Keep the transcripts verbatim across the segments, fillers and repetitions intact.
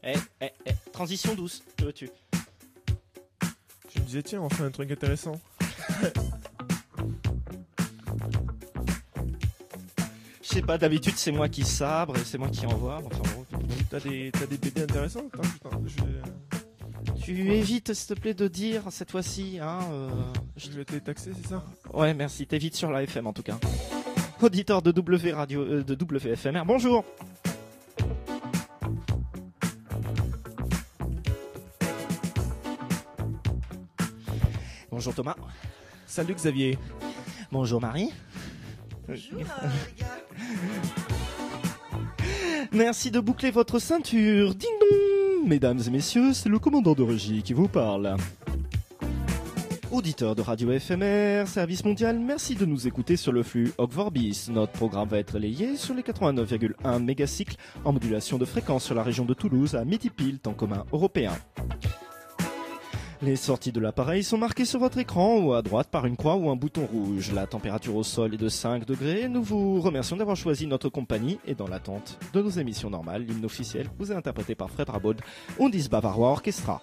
eh, eh, eh, transition douce, que veux-tu? Je me disais, tiens, on fait un truc intéressant. Je sais pas, d'habitude c'est moi qui sabre et c'est moi qui envoie. Enfin bon. T'as des, t'as des B D intéressants? Attends, putain, je vais... Tu évites, s'il te plaît, de dire cette fois-ci. Hein, euh, je vais te les taxer, c'est ça? Ouais, merci. T'évites sur la F M en tout cas. Auditeur de W Radio, euh, de W F M R. Bonjour. Bonjour Thomas. Salut Xavier. Bonjour Marie. Bonjour euh, les gars. Merci de boucler votre ceinture. Ding dong. Mesdames et messieurs, c'est le commandant de régie qui vous parle. Auditeur de Radio F M R, Service Mondial, merci de nous écouter sur le flux Ogvorbis. Notre programme va être relayé sur les quatre-vingt-neuf virgule un mégacycles en modulation de fréquence sur la région de Toulouse à midi pile, temps commun européen. Les sorties de l'appareil sont marquées sur votre écran ou à droite par une croix ou un bouton rouge. La température au sol est de cinq degrés. Nous vous remercions d'avoir choisi notre compagnie et dans l'attente de nos émissions normales, l'hymne officiel vous est interprété par Fred Rabaud, Undis Bavarois Orchestra.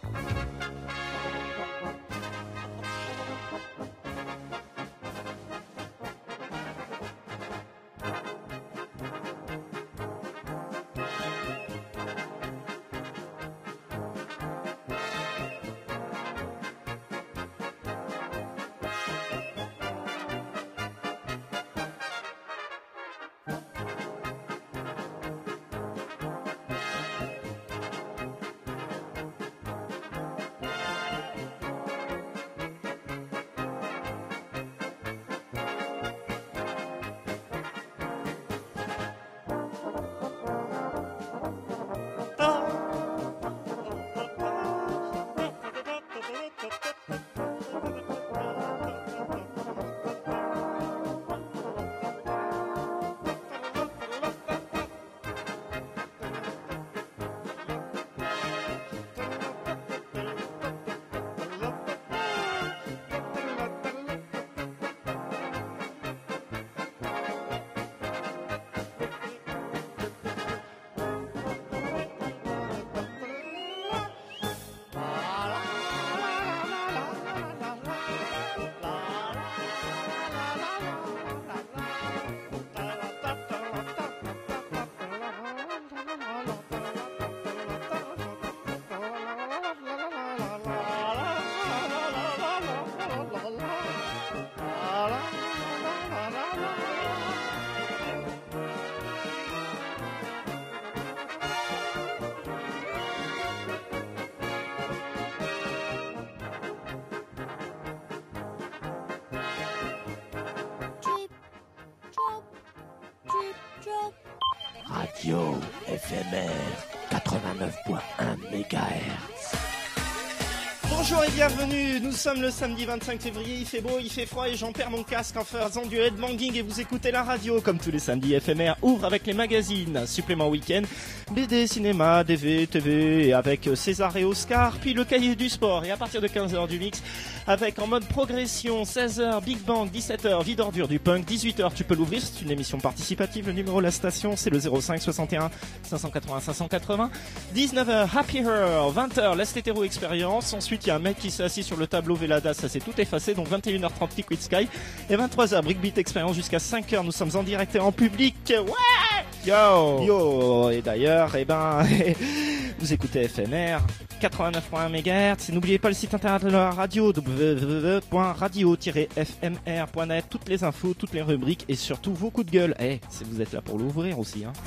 Radio F M R quatre-vingt-neuf virgule un mégahertz. Bonjour et bienvenue, nous sommes le samedi vingt-cinq février, il fait beau, il fait froid et j'en perds mon casque en faisant du headbanging et vous écoutez la radio. Comme tous les samedis, F M R ouvre avec les magazines, supplément week-end, B D, cinéma, D V, T V et avec César et Oscar, puis le cahier du sport et à partir de quinze heures du mix avec en mode progression, seize heures Big Bang, dix-sept heures Vie d'ordure du punk, dix-huit heures tu peux l'ouvrir, c'est une émission participative, le numéro de la station c'est le zéro cinq soixante et un cinq cent quatre-vingts cinq cent quatre-vingts, dix-neuf heures Happy Hour, vingt heures L'Est Hétéro Expérience, ensuite il y a un mec qui s'est assis sur le tableau Vélada, ça s'est tout effacé, donc vingt et une heures trente Liquid Sky et vingt-trois heures Brickbeat Expérience jusqu'à cinq heures, nous sommes en direct et en public, ouais Yo Yo Et d'ailleurs, eh ben, vous écoutez F M R quatre-vingt-neuf virgule un mégahertz et n'oubliez pas le site internet de la radio w w w point radio tiret f m r point net, toutes les infos, toutes les rubriques et surtout vos coups de gueule. Eh, si vous êtes là pour l'ouvrir aussi, hein.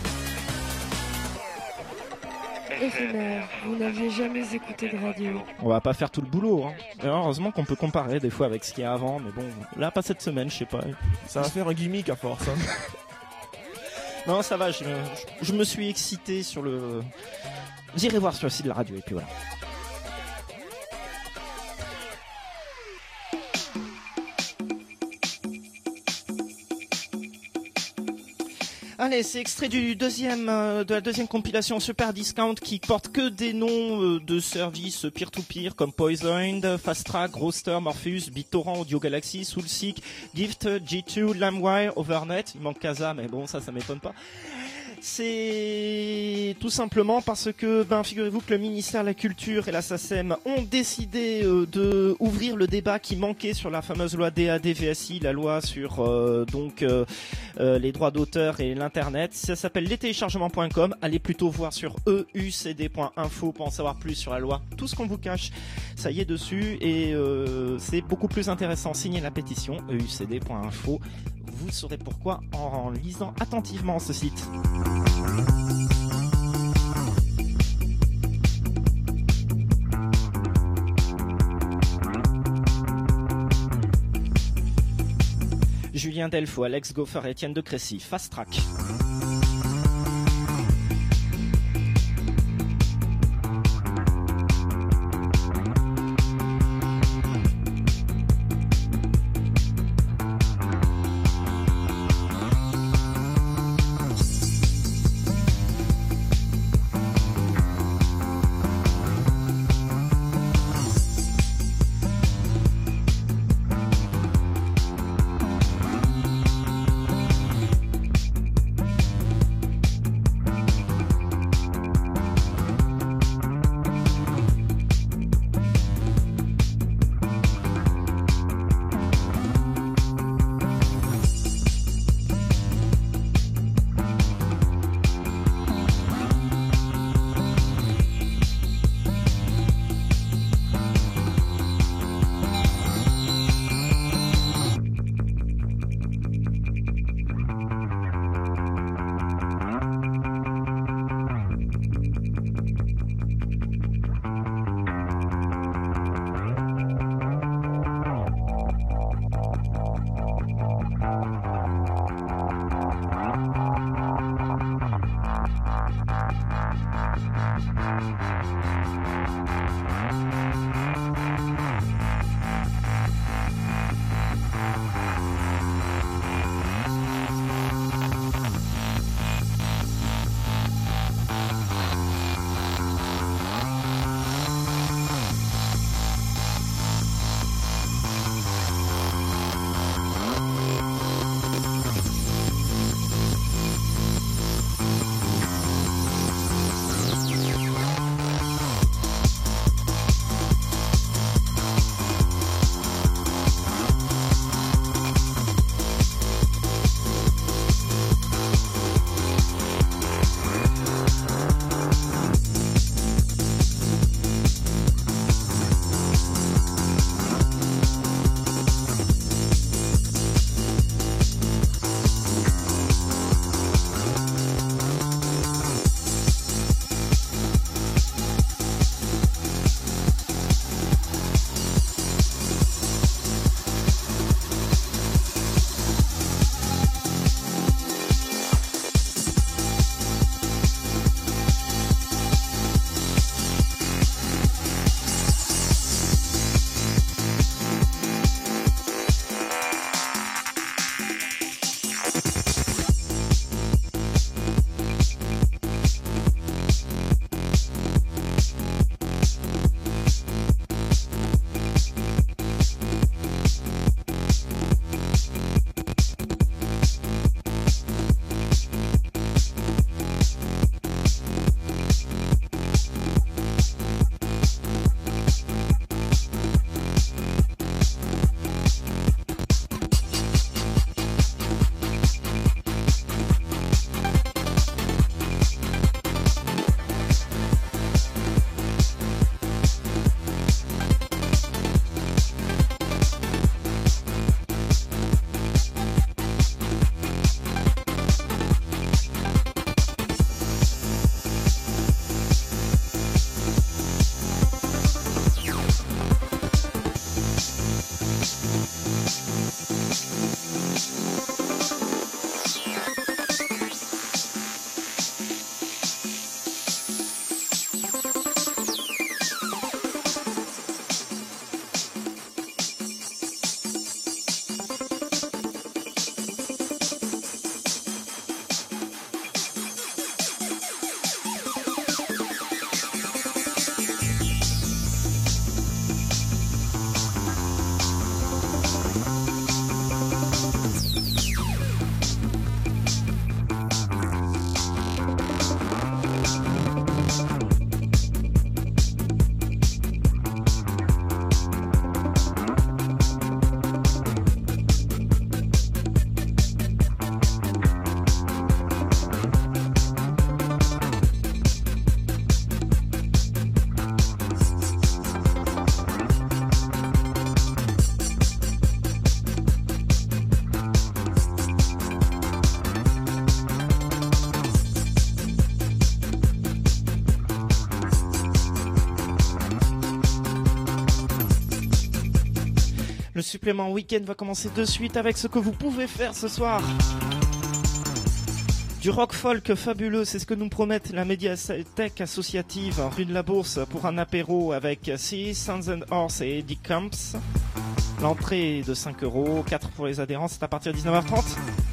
F M R, vous n'aviez jamais écouté de radio. On va pas faire tout le boulot, hein. Alors, heureusement qu'on peut comparer des fois avec ce qu'il y a avant, mais bon, là pas cette semaine, je sais pas. Ça va faire un gimmick à force, hein. Non, ça va, je, je, je me suis excité sur le... J'irai voir sur le site de la radio et puis voilà. Allez, c'est extrait du deuxième, euh, de la deuxième compilation Super Discount qui porte que des noms euh, de services peer-to-peer comme Poisoned, Fast Track, Roster, Morpheus, BitTorrent, Audio Galaxy, Soulseek, Gift, G deux, LimeWire, Overnet. Il manque Casa, mais bon, ça, ça m'étonne pas. C'est tout simplement parce que, ben, figurez-vous que le ministère de la Culture et la SACEM ont décidé euh, de ouvrir le débat qui manquait sur la fameuse loi D A D V S I, la loi sur euh, donc euh, euh, les droits d'auteur et l'internet. Ça s'appelle lestéléchargements point com. Allez plutôt voir sur e u c d point info pour en savoir plus sur la loi. Tout ce qu'on vous cache, ça y est dessus et euh, c'est beaucoup plus intéressant. Signez la pétition e u c d point info. Vous saurez pourquoi en lisant attentivement ce site. Julien Delfaux, Alex Goffer et Étienne de Crécy, Fast Track. supplément week-end va commencer de suite avec ce que vous pouvez faire ce soir. Du rock folk fabuleux, c'est ce que nous promettent la médiathèque associative rue de la Bourse pour un apéro avec Sea, Sons and Horse et Eddie Camps. L'entrée est de cinq euros, quatre pour les adhérents, c'est à partir de dix-neuf heures trente.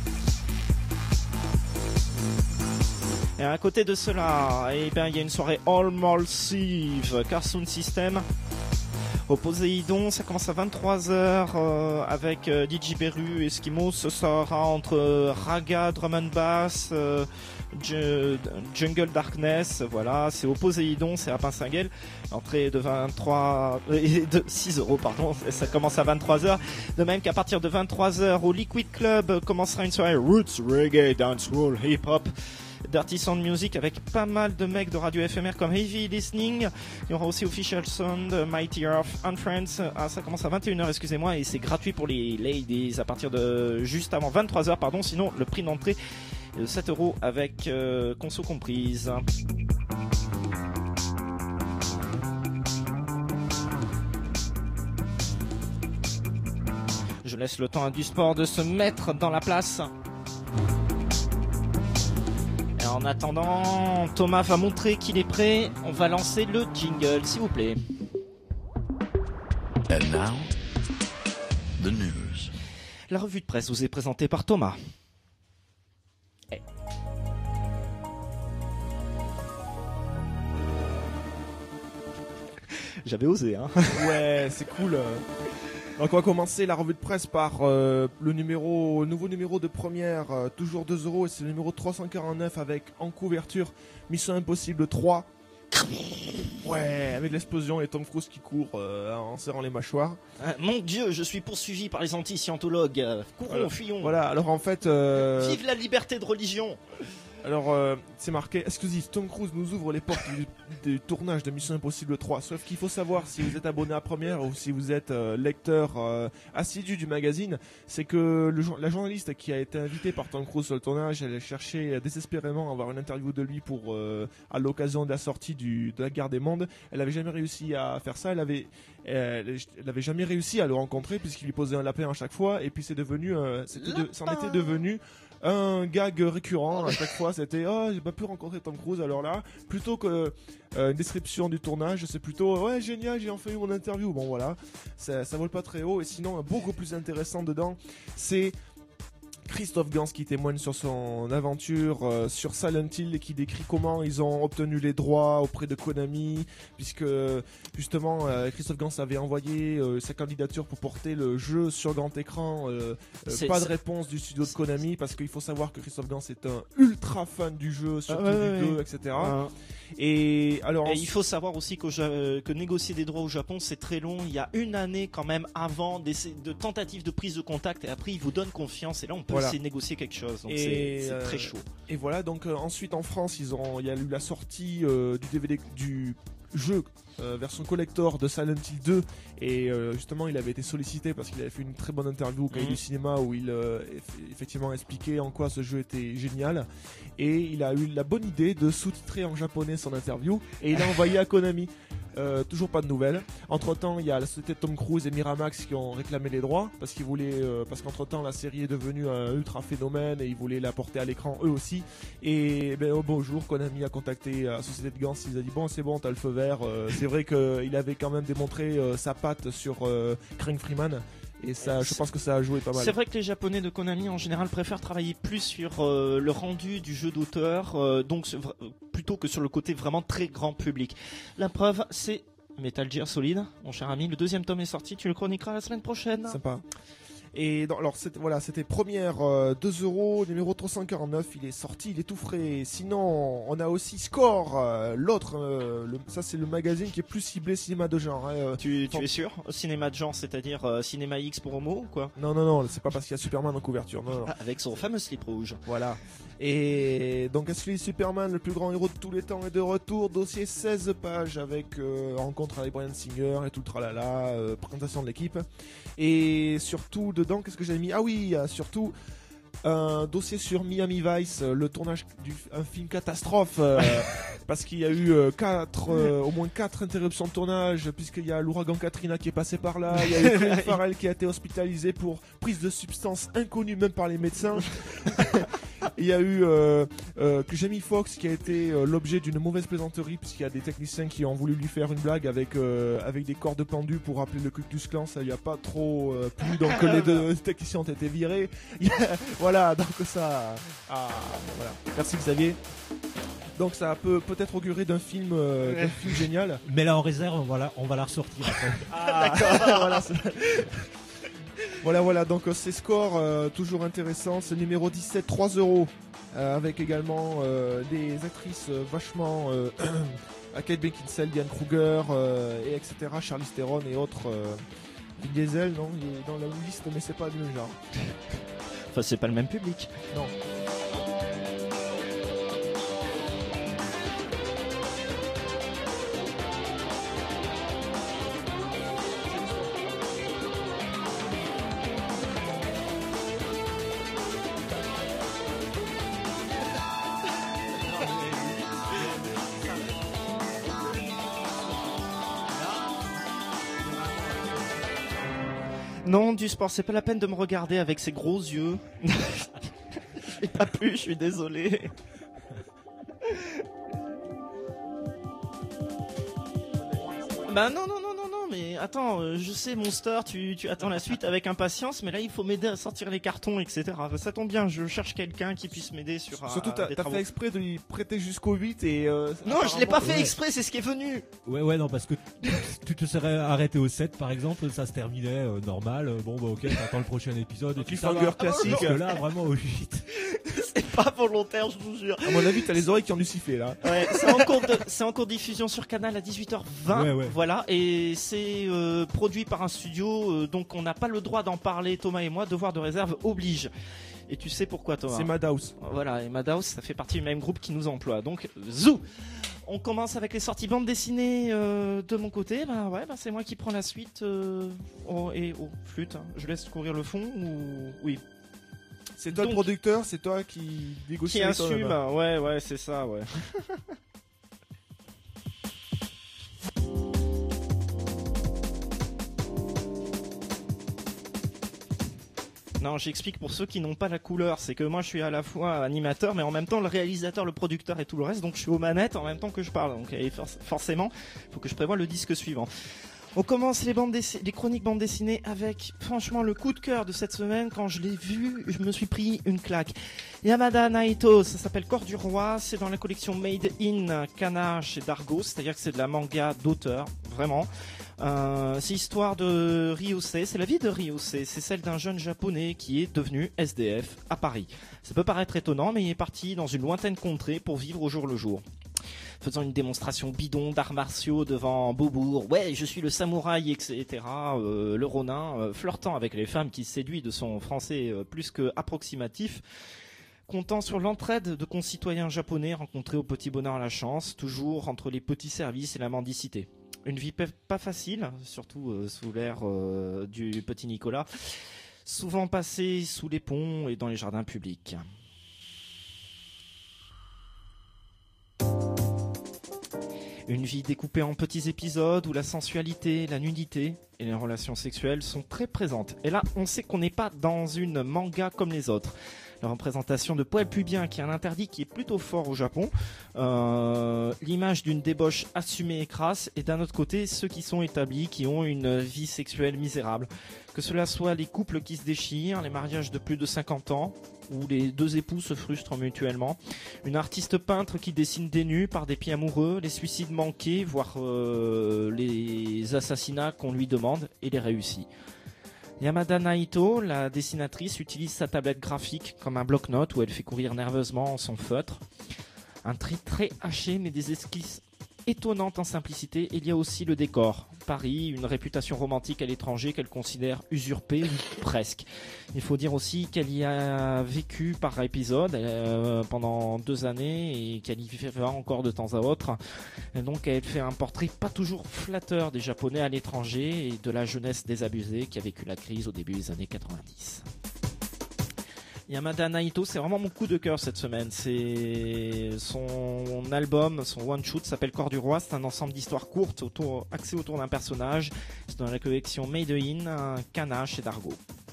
Et à côté de cela, eh bien, il y a une soirée All Massive, Carsoon System. Au Poséidon, ça commence à vingt-trois heures euh, avec euh, D J Beru et Eskimo. Ce sera entre euh, Raga, Drum and Bass, euh, J- Jungle Darkness. Voilà, c'est au Poséidon, c'est à Pincinguel. Entrée de vingt-trois euh, de six euros, pardon. Ça commence à vingt-trois heures. De même qu'à partir de vingt-trois heures au Liquid Club commencera une soirée Roots Reggae Dancehall Hip Hop. Dirty Sound Music avec pas mal de mecs de radio F M R comme Heavy Listening. Il y aura aussi Official Sound, Mighty Earth and Friends. Ah, ça commence à vingt et une heures, excusez-moi, et c'est gratuit pour les ladies à partir de juste avant vingt-trois heures, pardon. Sinon, le prix d'entrée est de sept euros avec euh, conso comprise. Je laisse le temps à du sport de se mettre dans la place. En attendant, Thomas va montrer qu'il est prêt. On va lancer le jingle, s'il vous plaît. And now, the news. La revue de presse vous est présentée par Thomas. Hey. J'avais osé, hein. Ouais, c'est cool. Donc on va commencer la revue de presse par euh, le numéro, nouveau numéro de première, euh, toujours deux euros, et c'est le numéro trois cent quarante-neuf avec en couverture Mission Impossible trois. Ouais, avec l'explosion et Tom Cruise qui court euh, en serrant les mâchoires. Euh, mon Dieu, je suis poursuivi par les anti-scientologues. Euh, courons, voilà. fuyons. Voilà, alors en fait... Euh... Vive la liberté de religion. Alors, euh, c'est marqué exclusif, Tom Cruise nous ouvre les portes du, du tournage de Mission Impossible trois. Sauf qu'il faut savoir, si vous êtes abonné à Première ou si vous êtes euh, lecteur euh, assidu du magazine, c'est que le, la journaliste qui a été invitée par Tom Cruise sur le tournage, elle cherchait désespérément à avoir une interview de lui pour euh, à l'occasion de la sortie du, de la Guerre des Mondes. Elle avait jamais réussi à faire ça, elle avait, elle, elle avait jamais réussi à le rencontrer puisqu'il lui posait un lapin à chaque fois, et puis c'est devenu, euh, c'était de, c'en était devenu un gag récurrent à chaque fois. C'était oh j'ai pas pu rencontrer Tom Cruise. Alors là, plutôt que euh, une description du tournage, c'est plutôt ouais génial, j'ai enfin eu mon interview. Bon voilà, ça, ça vole pas très haut. Et sinon, beaucoup plus intéressant dedans, c'est Christophe Gans qui témoigne sur son aventure euh, sur Silent Hill et qui décrit comment ils ont obtenu les droits auprès de Konami, puisque justement euh, Christophe Gans avait envoyé euh, sa candidature pour porter le jeu sur grand écran. Euh, euh, pas de réponse du studio de Konami, parce qu'il faut savoir que Christophe Gans est un ultra fan du jeu, surtout ah, ouais, du deux, ouais. et cetera. Ah. Et alors, et il faut savoir aussi qu'au, euh, que négocier des droits au Japon, c'est très long. Il y a une année quand même avant des, de tentatives de prise de contact, et après ils vous donnent confiance et là on peut voilà. essayer de négocier quelque chose. Donc et c'est, c'est euh, très chaud. Et voilà, donc euh, ensuite en France, ils ont, il y a eu la sortie euh, du D V D du jeu euh, version collector de Silent Hill deux, et euh, justement il avait été sollicité parce qu'il avait fait une très bonne interview au Cahier mmh. du Cinéma où il euh, eff- effectivement expliquait en quoi ce jeu était génial, et il a eu la bonne idée de sous-titrer en japonais son interview et il a envoyé à Konami. Euh, toujours pas de nouvelles. Entre temps, il y a la société Tom Cruise et Miramax qui ont réclamé les droits parce qu'ils voulaient, euh, parce qu'entre temps la série est devenue un ultra phénomène et ils voulaient la porter à l'écran eux aussi. Et ben, au beau jour, Konami a contacté la société de Gans. Il a dit bon, c'est bon, t'as le feu vert. Euh, c'est vrai qu'il avait quand même démontré euh, sa patte sur euh, Craig Freeman. Et ça, je pense que ça a joué pas mal. C'est vrai que les Japonais de Konami en général préfèrent travailler plus sur euh, le rendu du jeu d'auteur, euh, donc euh, plutôt que sur le côté vraiment très grand public. La preuve, c'est Metal Gear Solid, mon cher ami. Le deuxième tome est sorti, tu le chroniqueras la semaine prochaine. Sympa. Et dans, alors c'était, voilà, c'était première euh, deux euros, numéro trois cent quarante-neuf, il est sorti, il est tout frais. Sinon, on a aussi Score, euh, l'autre, euh, le, ça c'est le magazine qui est plus ciblé cinéma de genre. Hein, euh, tu, tu es sûr? Cinéma de genre, c'est-à-dire euh, cinéma X pour homo ou quoi? Non, non, non, c'est pas parce qu'il y a Superman en couverture. Non, non. Ah, avec son fameux slip rouge. Voilà. Et donc Ashley Superman, le plus grand héros de tous les temps, est de retour. Dossier seize pages avec euh, rencontre avec Bryan Singer et tout le tralala, euh, présentation de l'équipe. Et surtout dedans, qu'est-ce que j'ai mis? Ah oui, surtout Un dossier sur Miami Vice, euh, le tournage d'un film catastrophe, euh, parce qu'il y a eu euh, quatre, euh, au moins quatre interruptions de tournage, puisqu'il y a l'ouragan Katrina qui est passé par là, il y a eu Colin Farrell qui a été hospitalisé pour prise de substances inconnues même par les médecins. Il y a eu euh, euh, que Jamie Foxx qui a été euh, l'objet d'une mauvaise plaisanterie, puisqu'il y a des techniciens qui ont voulu lui faire une blague avec, euh, avec des cordes pendues pour rappeler le Ku Klux Klan. Ça lui a pas trop euh, plu, donc les deux techniciens ont été virés. Voilà, donc ça. Ah, voilà. Merci Xavier. Donc ça peut peut-être augurer d'un film, euh, d'un film génial. Mais là en réserve, voilà, on va la ressortir après. Ah, d'accord. Voilà, voilà, voilà, donc euh, ces scores euh, toujours intéressants. C'est numéro dix-sept, trois euros, euh, avec également euh, des actrices euh, vachement euh, Kate Beckinsale, Diane Kruger, euh, et etc. Charlize Theron et autres. Euh, Vin Diesel, non, il est dans la liste, mais c'est pas du même genre. Enfin, c'est pas le même public. Non. Non, du sport, c'est pas la peine de me regarder avec ces gros yeux. J'ai pas pu, je suis désolé. Bah non, non, non, non, non, mais attends, euh, je sais, Monster, tu, tu attends la suite avec impatience, mais là, il faut m'aider à sortir les cartons, et cetera. Ça tombe bien, je cherche quelqu'un qui puisse m'aider sur euh, Surtout, t'as, des t'as travaux. fait exprès de lui prêter jusqu'au huit et... Euh, Non, je l'ai pas fait ouais. exprès, c'est ce qui est venu. Ouais, ouais, non, parce que tu te serais arrêté au sept par exemple, ça se terminait euh, normal. Bon, bah ok, t'attends le prochain épisode. Et puis ça va. Cliffhanger classique. Parce que là, vraiment au huit. C'est pas volontaire, je vous jure. À mon avis, t'as les oreilles qui ont dû siffler là. Ouais, c'est en cours de, c'est en cours de diffusion sur Canal à dix-huit heures vingt. Ouais, ouais. Voilà, et c'est euh, produit par un studio, euh, donc on n'a pas le droit d'en parler, Thomas et moi. Devoir de réserve oblige. Et tu sais pourquoi, Thomas? C'est Madhouse. Voilà, et Madhouse, ça fait partie du même groupe qui nous emploie. Donc, zou. On commence avec les sorties bande dessinée euh, de mon côté. Bah ouais, bah c'est moi qui prends la suite. Euh, oh, et oh, flûte, hein. Je laisse courir le fond ou oui. C'est toi Donc, le producteur, c'est toi qui négocie Qui avec toi, assume, là-bas. ouais, ouais, c'est ça, ouais. Non, j'explique pour ceux qui n'ont pas la couleur, c'est que moi je suis à la fois animateur, mais en même temps le réalisateur, le producteur et tout le reste, donc je suis aux manettes en même temps que je parle, donc et for- forcément, il faut que je prévoie le disque suivant. On commence les, bandes dessi- les chroniques bandes dessinées avec, franchement, le coup de cœur de cette semaine. Quand je l'ai vu, je me suis pris une claque. Yamada Naito, ça s'appelle Corps du Roi. C'est dans la collection Made in Kana chez Dargo. C'est-à-dire que c'est de la manga d'auteur, vraiment. Euh, c'est l'histoire de Ryusei. C'est la vie de Ryusei. C'est celle d'un jeune japonais qui est devenu S D F à Paris. Ça peut paraître étonnant, mais il est parti dans une lointaine contrée pour vivre au jour le jour. Faisant une démonstration bidon d'arts martiaux devant Beaubourg, ouais, je suis le samouraï, et cetera. Euh, le ronin, euh, flirtant avec les femmes qui séduit de son français euh, plus que approximatif, comptant sur l'entraide de concitoyens japonais rencontrés au petit bonheur à la chance, toujours entre les petits services et la mendicité. Une vie pe- pas facile, surtout euh, sous l'ère euh, du petit Nicolas, souvent passée sous les ponts et dans les jardins publics. Une vie découpée en petits épisodes où la sensualité, la nudité et les relations sexuelles sont très présentes. Et là, on sait qu'on n'est pas dans une manga comme les autres. La représentation de poils pubiens qui est un interdit qui est plutôt fort au Japon. Euh, l'image d'une débauche assumée et crasse. Et d'un autre côté, ceux qui sont établis, qui ont une vie sexuelle misérable. Que cela soit les couples qui se déchirent, les mariages de plus de cinquante ans, où les deux époux se frustrent mutuellement, une artiste peintre qui dessine des nus par des pieds amoureux, les suicides manqués, voire euh, les assassinats qu'on lui demande, et les réussit. Yamada Naito, la dessinatrice, utilise sa tablette graphique comme un bloc-notes où elle fait courir nerveusement son feutre. Un trait très haché mais des esquisses étonnantes en simplicité. Et il y a aussi le décor. Paris, une réputation romantique à l'étranger qu'elle considère usurpée, presque. Il faut dire aussi qu'elle y a vécu par épisode euh, pendant deux années et qu'elle y va encore de temps à autre. Et donc elle fait un portrait pas toujours flatteur des Japonais à l'étranger et de la jeunesse désabusée qui a vécu la crise au début des années quatre-vingt-dix. Yamada Naito, c'est vraiment mon coup de cœur cette semaine. C'est son album, son one shoot s'appelle Corps du Roi. C'est un ensemble d'histoires courtes autour, axées autour d'un personnage. C'est dans la collection Made in Kana chez Dargo.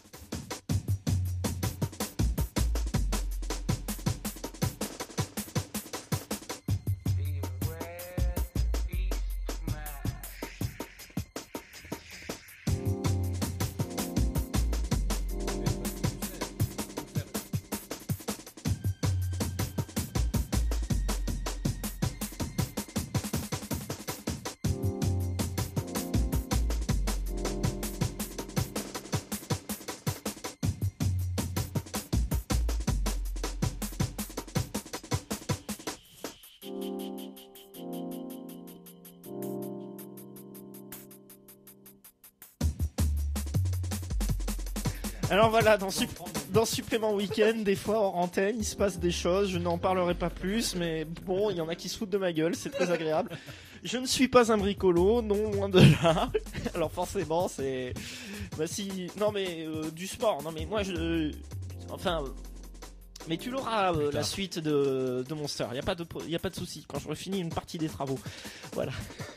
Alors voilà, dans, sup- dans Supplément Week-end, des fois hors antenne, il se passe des choses, je n'en parlerai pas plus, mais bon, il y en a qui se foutent de ma gueule, c'est très agréable. Je ne suis pas un bricolo, non, loin de là. Alors forcément, c'est... Bah si... Non mais, euh, du sport, non mais moi je... Euh, enfin... Euh, mais tu l'auras, euh, la suite de, de Monster, il n'y a pas de, y a pas de souci, quand j'aurai fini une partie des travaux. Voilà.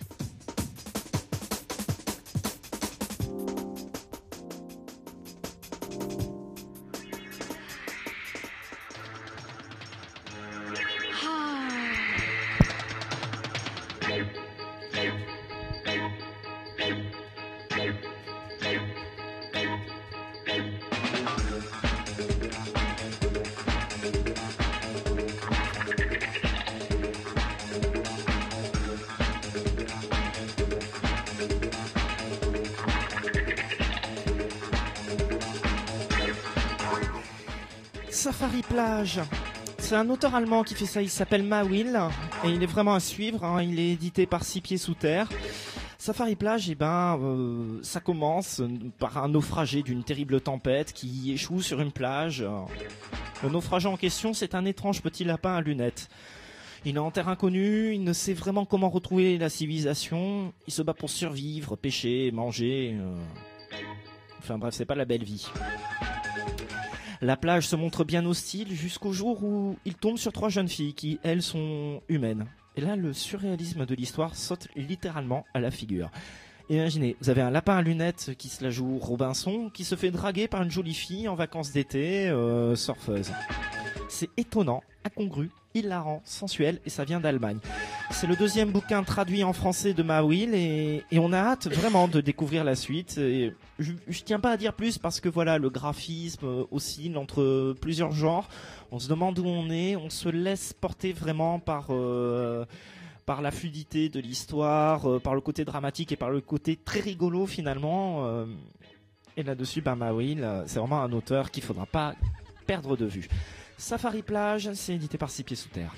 Safari Plage. C'est un auteur allemand qui fait ça, il s'appelle Mawil et il est vraiment à suivre, hein. Il est édité par Six Pieds Sous Terre. Safari Plage, eh ben, euh, ça commence par un naufragé d'une terrible tempête qui échoue sur une plage. Le naufragé en question, c'est un étrange petit lapin à lunettes. Il est en terre inconnue, il ne sait vraiment comment retrouver la civilisation, il se bat pour survivre, pêcher, manger. Euh... Enfin bref, c'est pas la belle vie. La plage se montre bien hostile jusqu'au jour où il tombe sur trois jeunes filles qui, elles, sont humaines. Et là, le surréalisme de l'histoire saute littéralement à la figure. Imaginez, vous avez un lapin à lunettes qui se la joue Robinson, qui se fait draguer par une jolie fille en vacances d'été, euh, surfeuse. C'est étonnant, incongru, hilarant, sensuel, et ça vient d'Allemagne. C'est le deuxième bouquin traduit en français de Mawil, et, et on a hâte vraiment de découvrir la suite. Et je, je tiens pas à dire plus parce que voilà, le graphisme oscille entre plusieurs genres. On se demande où on est, on se laisse porter vraiment par... Euh, par la fluidité de l'histoire, euh, par le côté dramatique et par le côté très rigolo finalement. Euh, et là-dessus, bah, Mawil, euh, c'est vraiment un auteur qu'il faudra pas perdre de vue. Safari Plage, c'est édité par Six Pieds Sous Terre.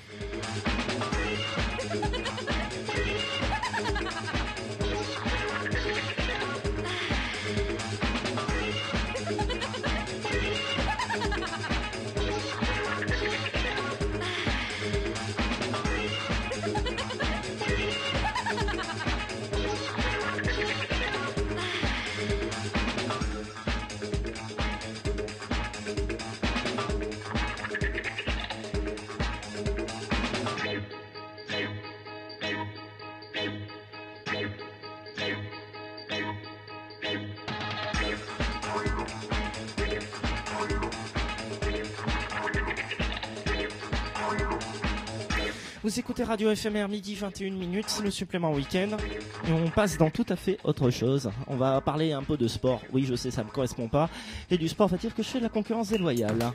Vous écoutez Radio F M R, midi vingt et une minutes, c'est le supplément week-end. Et on passe dans tout à fait autre chose. On va parler un peu de sport. Oui, je sais, ça me correspond pas. Et du sport, va-t-il que je fais de la concurrence déloyale?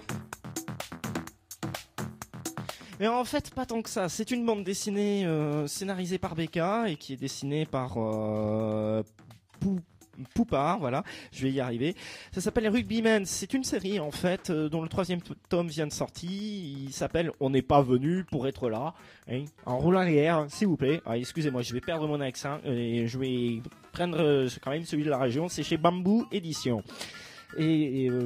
Mais en fait, pas tant que ça. C'est une bande dessinée euh, scénarisée par B K et qui est dessinée par euh, Pou... Poupard, voilà, je vais y arriver. Ça s'appelle Rugbyman. C'est une série en fait euh, dont le troisième tome vient de sortir. Il s'appelle On n'est pas venu pour être là. Hein, en roulant arrière, s'il vous plaît. Ah, excusez-moi, je vais perdre mon accent et je vais prendre euh, quand même celui de la région. C'est chez Bamboo Édition. Et, et, euh,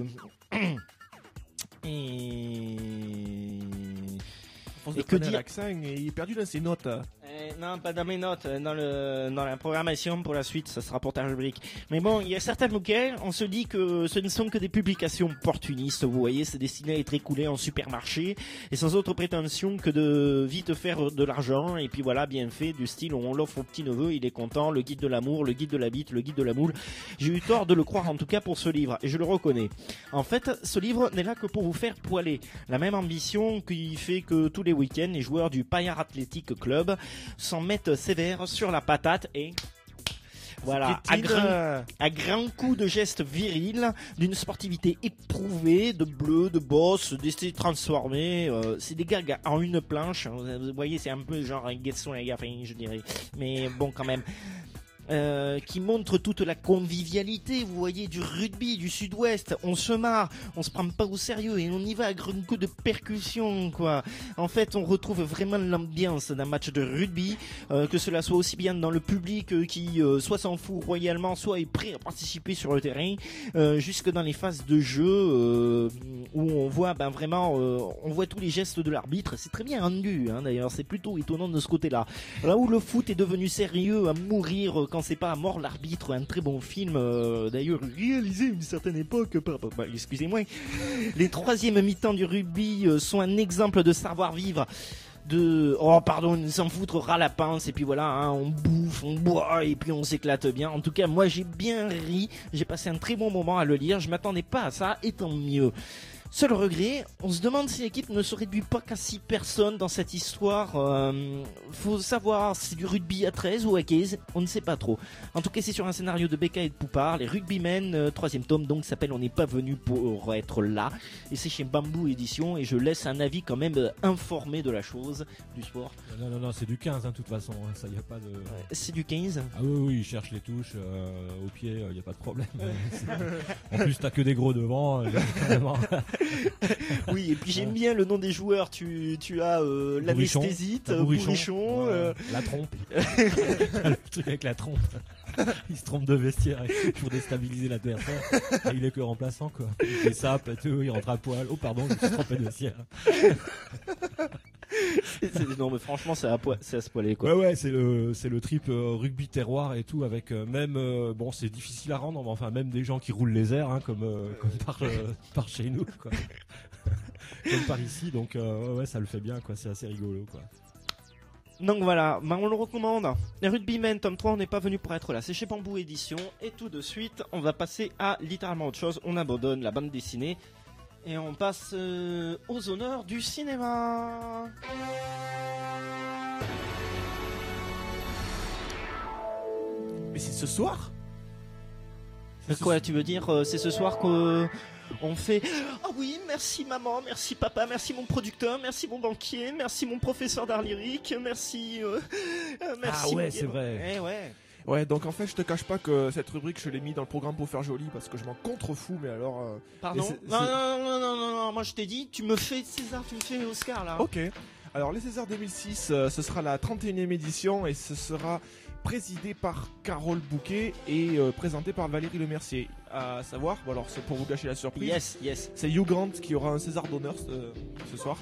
et... Et que dire l'accent, il est perdu dans ses notes. Euh, non, pas dans mes notes, euh, dans, le, dans la programmation pour la suite, ça sera pour ta rubrique. Mais bon, il y a certains bouquets, on se dit que ce ne sont que des publications opportunistes, vous voyez, c'est destiné à être écoulé en supermarché, et sans autre prétention que de vite faire de l'argent, et puis voilà, bien fait, du style on l'offre au petit neveu, il est content, le guide de l'amour, le guide de la bite, le guide de la moule. J'ai eu tort de le croire en tout cas pour ce livre, et je le reconnais. En fait, ce livre n'est là que pour vous faire poiler. La même ambition qui fait que tous les week-ends, les joueurs du Payard Athletic Club s'en mettent sévère sur la patate et... Voilà, à grand, à grand coup de gestes virils, d'une sportivité éprouvée, de bleu, de boss, d'essais transformés, euh, c'est des gags en une planche, vous voyez, c'est un peu genre un Getson et Gaffin, je dirais, mais bon quand même. Euh, qui montre toute la convivialité, vous voyez, du rugby du sud-ouest. On se marre, on se prend pas au sérieux et on y va à grand coup de percussion, quoi. En fait, on retrouve vraiment l'ambiance d'un match de rugby, euh, que cela soit aussi bien dans le public euh, qui euh, soit s'en fout royalement, soit est prêt à participer sur le terrain, euh, jusque dans les phases de jeu euh, où on voit ben vraiment, euh, on voit tous les gestes de l'arbitre. C'est très bien rendu, hein, d'ailleurs. C'est plutôt étonnant de ce côté-là. Là où le foot est devenu sérieux à mourir euh, quand c'est pas à mort l'arbitre, un très bon film euh, d'ailleurs réalisé à une certaine époque par, bah, excusez-moi, les troisièmes mi-temps du rugby euh, sont un exemple de savoir-vivre, de oh pardon, s'en foutre ras la pince, et puis voilà, hein, on bouffe, on boit et puis on s'éclate bien. En tout cas moi j'ai bien ri, j'ai passé un très bon moment à le lire, je m'attendais pas à ça, et tant mieux. Seul regret, on se demande si l'équipe ne se réduit pas qu'à six personnes dans cette histoire. Euh, faut savoir si c'est du rugby à treize ou à quinze, on ne sait pas trop. En tout cas, c'est sur un scénario de Becca et de Poupard. Les Rugbymen, euh, troisième tome, donc s'appelle On n'est pas venu pour être là. Et c'est chez Bamboo Édition. Et je laisse un avis quand même euh, informé de la chose, du sport. Non, non, non, c'est du quinze, hein, de toute façon. Hein, ça, y a pas de. Ouais, c'est du quinze. Ah oui, oui, il cherche les touches euh, au pied, il euh, n'y a pas de problème. En plus, t'as que des gros devant. Euh, oui, et puis j'aime bien le nom des joueurs. Tu, tu as euh, l'anesthésite, Bourrichon, ouais, euh... la trompe. Le truc avec la trompe. Il se trompe de vestiaire pour déstabiliser l'adversaire. Et il est que remplaçant, quoi. Il fait ça, et tout, il rentre à poil. Oh, pardon, je me suis trompé de vestiaire. c'est, c'est, non mais franchement c'est à, po- c'est à se poiler, quoi. Ouais ouais, c'est le c'est le trip euh, rugby terroir et tout, avec euh, même euh, bon, c'est difficile à rendre, mais enfin même des gens qui roulent les airs, hein, comme euh, comme par euh, par chez nous, quoi. Comme par ici, donc euh, ouais, ça le fait bien, quoi. C'est assez rigolo, quoi. Donc voilà, bah on le recommande. Les Rugbymen tome trois, on n'est pas venu pour être là. C'est chez Bamboo Édition. Et tout de suite, on va passer à littéralement autre chose. On abandonne la bande dessinée. Et on passe euh, aux honneurs du cinéma. Mais c'est ce soir ? C'est quoi, tu veux dire euh, c'est ce soir qu'on on fait ah oui, merci maman, merci papa, merci mon producteur, merci mon banquier, merci mon professeur d'art lyrique, merci euh, euh, merci. Ah ouais, c'est vrai. Eh ouais. Ouais, donc en fait, je te cache pas que cette rubrique, je l'ai mis dans le programme pour faire joli parce que je m'en contrefous, mais alors. Euh, Pardon. c'est, non, c'est... non, non, non, non, non, moi je t'ai dit, tu me fais César, tu me fais Oscar là. Ok. Alors les Césars deux mille six, euh, ce sera la trente et unième édition et ce sera présidé par Carole Bouquet et euh, présenté par Valérie Lemercier. À savoir, bon alors c'est pour vous gâcher la surprise. Yes, yes. C'est Hugh Grant qui aura un César d'honneur euh, ce soir.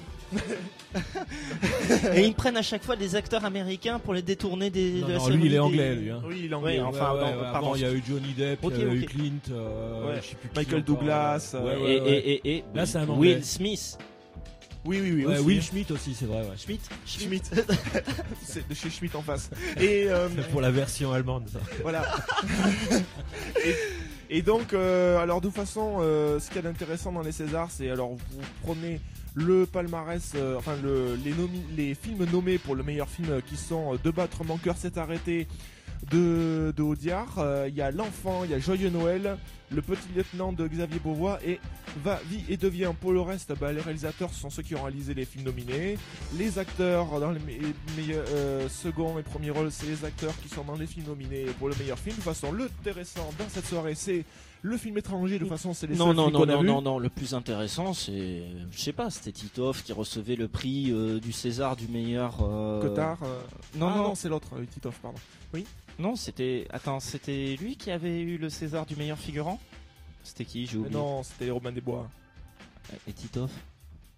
Et ils prennent à chaque fois des acteurs américains pour les détourner des. Non, de la non, lui il est des... anglais, lui. Hein. Oui, il est anglais. Ouais, enfin, ouais, ouais, non, ouais, pardon. avant, il y a eu Johnny Depp, Ok, il y a eu ok. Clint, euh, Ouais. je sais plus qui Michael encore. Douglas. Ouais, euh, ouais, Et, ouais. et, et, et Là, c'est un anglais. Will Smith. Oui, oui, oui. Ouais, aussi. Will Smith aussi, c'est vrai. Ouais. Schmidt. Schmidt. C'est de chez Schmidt en face. Et euh, Pour la version allemande, ça. voilà. et, et donc, euh, alors de toute façon, euh, ce qu'il y a d'intéressant dans les Césars, c'est alors vous prenez le palmarès, euh, enfin le, les, nomi- les films nommés pour le meilleur film euh, qui sont euh, De battre mon cœur s'est arrêté de, de Audiard, il euh, y a L'Enfant, il y a Joyeux Noël, Le Petit Lieutenant de Xavier Beauvois et Va, Vie et Devient. Pour le reste, bah, les réalisateurs sont ceux qui ont réalisé les films nominés. Les acteurs dans les me- meilleurs euh, second et premier rôle, c'est les acteurs qui sont dans les films nominés pour le meilleur film. De toute façon, le intéressant dans cette soirée, c'est le film étranger. De toute façon, c'est les Non, seuls non, films non, qu'on a non, vus. non, non, le plus intéressant, c'est, je sais pas, c'était Titoff qui recevait le prix euh, du César du meilleur. Euh... Cotard. euh, Non, ah, non, non, c'est l'autre, euh, Titoff, pardon. non, c'était, attends, c'était lui qui avait eu le César du meilleur figurant. C'était qui, j'ai Mais oublié. non, c'était Robin des Bois. Et Titoff.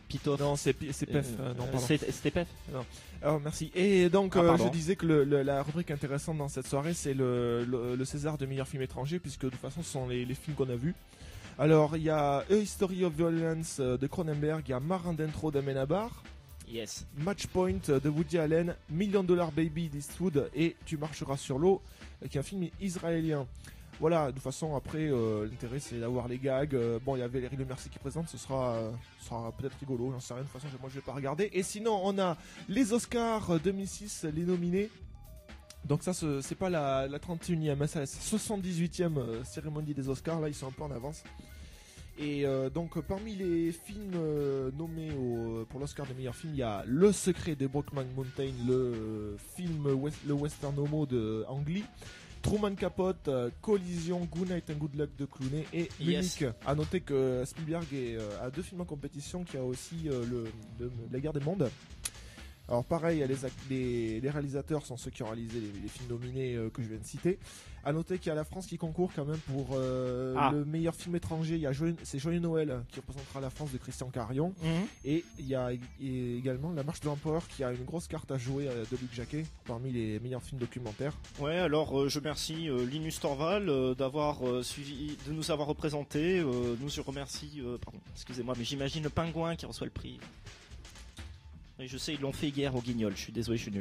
Pito. Non, c'est P- c'est P E F. euh, non, Euh, pardon. c'est- C'était P E F. Alors merci. Et donc Ah, euh, pardon. je disais que le, le- la rubrique intéressante dans cette soirée c'est le, le, le César de meilleur film étranger puisque de toute façon ce sont les, les films qu'on a vus. Alors il y a A History of Violence euh, de Cronenberg, il y a Marin d'Intro d'Amenabar, Yes. Match Point euh, de Woody Allen, Million Dollar Baby d'Eastwood et Tu marcheras sur l'eau euh, qui est un film israélien. Voilà, de toute façon après euh, l'intérêt c'est d'avoir les gags. Euh, bon il y a Valérie Lemercier qui présente, ce sera, euh, ce sera peut-être rigolo, j'en sais rien, de toute façon moi je vais pas regarder. Et sinon on a les Oscars euh, deux mille six, les nominés. Donc ça ce- c'est pas la, la trente et unième, hein, c'est la soixante-dix-huitième euh, cérémonie des Oscars, là ils sont un peu en avance. Et euh, donc parmi les films euh, nommés au- pour l'Oscar de meilleur film, il y a Le Secret de Brokeback Mountain, le euh, film west- le western homo de Ang Lee, Truman Capote, euh, Collision, Good Night and Good Luck de Clooney et Yes. Munich. À noter que Spielberg est, euh, a deux films en compétition, qui a aussi euh, le, le- La Guerre des Mondes. Alors pareil, les, ac- les, les réalisateurs sont ceux qui ont réalisé les, les films nominés euh, que je viens de citer. À noter qu'il y a la France qui concourt quand même pour euh, Ah. le meilleur film étranger. Il y a Joyeux- c'est Joyeux Noël qui représentera la France de Christian Carion. Et il y a ég- et également La Marche de l'Empereur qui a une grosse carte à jouer euh, de Luc Jacquet parmi les meilleurs films documentaires. Ouais, alors euh, je remercie euh, Linus Torvald euh, d'avoir euh, suivi, de nous avoir représentés. Euh, nous je remercie, euh, pardon, excusez-moi, mais j'imagine le pingouin qui reçoit le prix. Et je sais, ils l'ont fait hier au Guignol. Je suis désolé, je suis nul.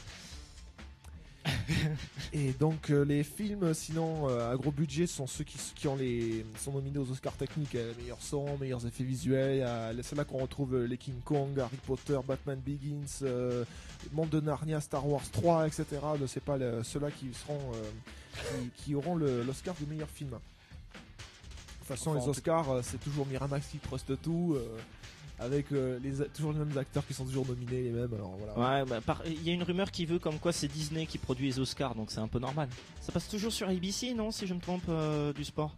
Et donc euh, les films sinon euh, à gros budget sont ceux qui, qui ont les sont nominés aux Oscars techniques, euh, meilleur son, meilleurs effets visuels. Euh, c'est là qu'on retrouve euh, les King Kong, Harry Potter, Batman Begins, euh, Monde de Narnia, Star Wars trois, et cetera. Ne c'est pas le- ceux-là qui seront euh, qui, qui auront le- l'Oscar du meilleur film. De toute façon, Enfin, les en tout- Oscars, euh, c'est toujours Miramax qui truste tout. euh, avec euh, les, a- toujours les mêmes acteurs qui sont toujours nominés, les mêmes. Alors voilà. Ouais, bah, par- il y a une rumeur qui veut comme quoi c'est Disney qui produit les Oscars, donc c'est un peu normal. Ça passe toujours sur A B C, non, si je me trompe, euh, du sport.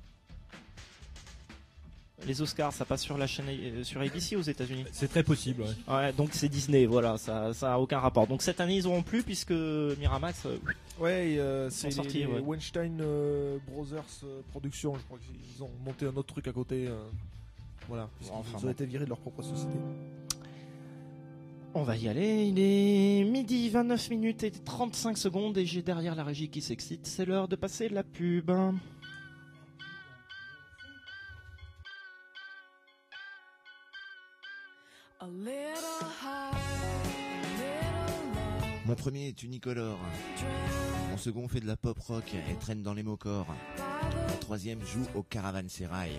Les Oscars, ça passe sur la chaîne euh, sur A B C aux États-Unis. C'est très possible. Ouais. Ouais, donc c'est Disney, voilà, ça, ça a aucun rapport. Donc cette année ils auront plus puisque Miramax. euh, Ouais, et, euh, sont c'est les, sortis, les ouais. Weinstein euh, Brothers euh, Productions, je crois qu'ils ont monté un autre truc à côté. euh, voilà, ils Enfin, ont bon. été virés de leur propre société. On va y aller, il est midi vingt-neuf minutes et trente-cinq secondes et j'ai derrière la régie qui s'excite, c'est l'heure de passer la pub. A little high, a little low. Mon premier est unicolore. Mon second fait de la pop rock et traîne dans les mots-corps. Mon troisième joue au caravansérail.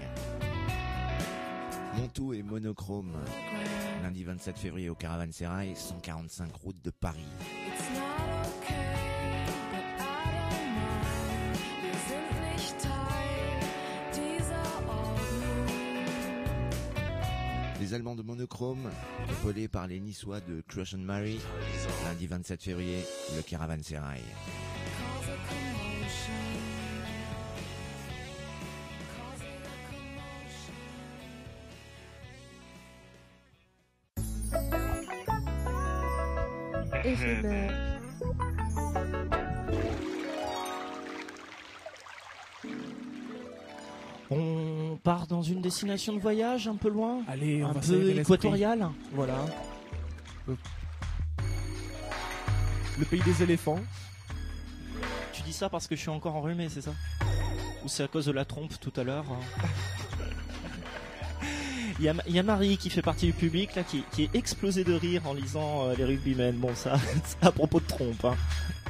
Mon tout est monochrome. Lundi vingt-sept février au caravansérail, cent quarante-cinq route de Paris. It's not okay, but I don't mind. Wir sind nicht Teil dieser Ordnung. Les Allemands de monochrome, épaulés par les Niçois de Crush and Mary. Lundi vingt-sept février, le caravansérail. Cause a commotion. Cause a commotion. Éphémère. On part dans une destination de voyage un peu loin, Allez, on un va peu s'aérer l'esprit. équatorial. Voilà. Le... le pays des éléphants. Tu dis ça parce que je suis encore enrhumé, c'est ça? Ou c'est à cause de la trompe tout à l'heure? Il y, a, il y a Marie qui fait partie du public là, qui, qui est explosée de rire en lisant euh, les rugbymen. Bon, ça, c'est à propos de trompe. Hein.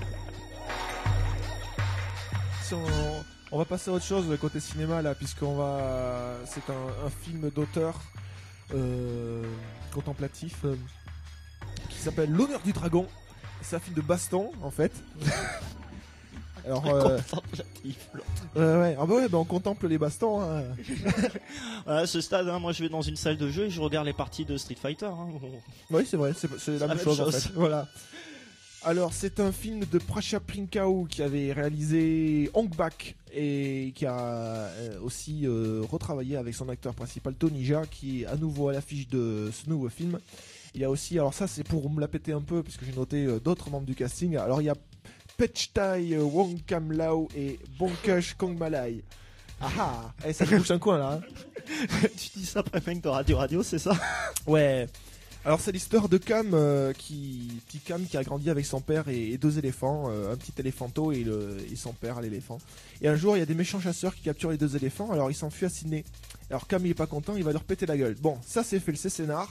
Si on, on va passer à autre chose côté cinéma là, puisqu'on va, c'est un, un film d'auteur euh, contemplatif euh, qui s'appelle L'honneur du dragon. C'est un film de baston en fait. Alors, euh, Contemplatif. euh, ouais, ah bah ouais, bah on contemple les bastons. Hein. À ce stade, hein, moi je vais dans une salle de jeu et je regarde les parties de Street Fighter. Hein. Oui, c'est vrai, c'est, c'est la, même chose, en fait. Voilà. Alors, c'est un film de Prasha Prinkau qui avait réalisé Hong Bak et qui a euh, aussi euh, retravaillé avec son acteur principal Tony Jaa, qui est à nouveau à l'affiche de ce nouveau film. Il y a aussi, alors ça c'est pour me la péter un peu puisque j'ai noté euh, d'autres membres du casting. Alors il y a Pechtai euh, Wong Kam Lao et Bongkush Kong Malai. Ah ah, eh, ça me bouge un coin là. Hein. Tu dis ça après mec de Radio Radio, c'est ça? Ouais. Alors c'est l'histoire de Cam, euh, qui petit Cam qui a grandi avec son père et, et deux éléphants, euh, un petit éléphanto et, le, et son père l'éléphant. Et un jour il y a des méchants chasseurs qui capturent les deux éléphants, alors il s'enfuit à Sydney. Alors Cam il est pas content, il va leur péter la gueule. Bon, ça c'est fait le scénar.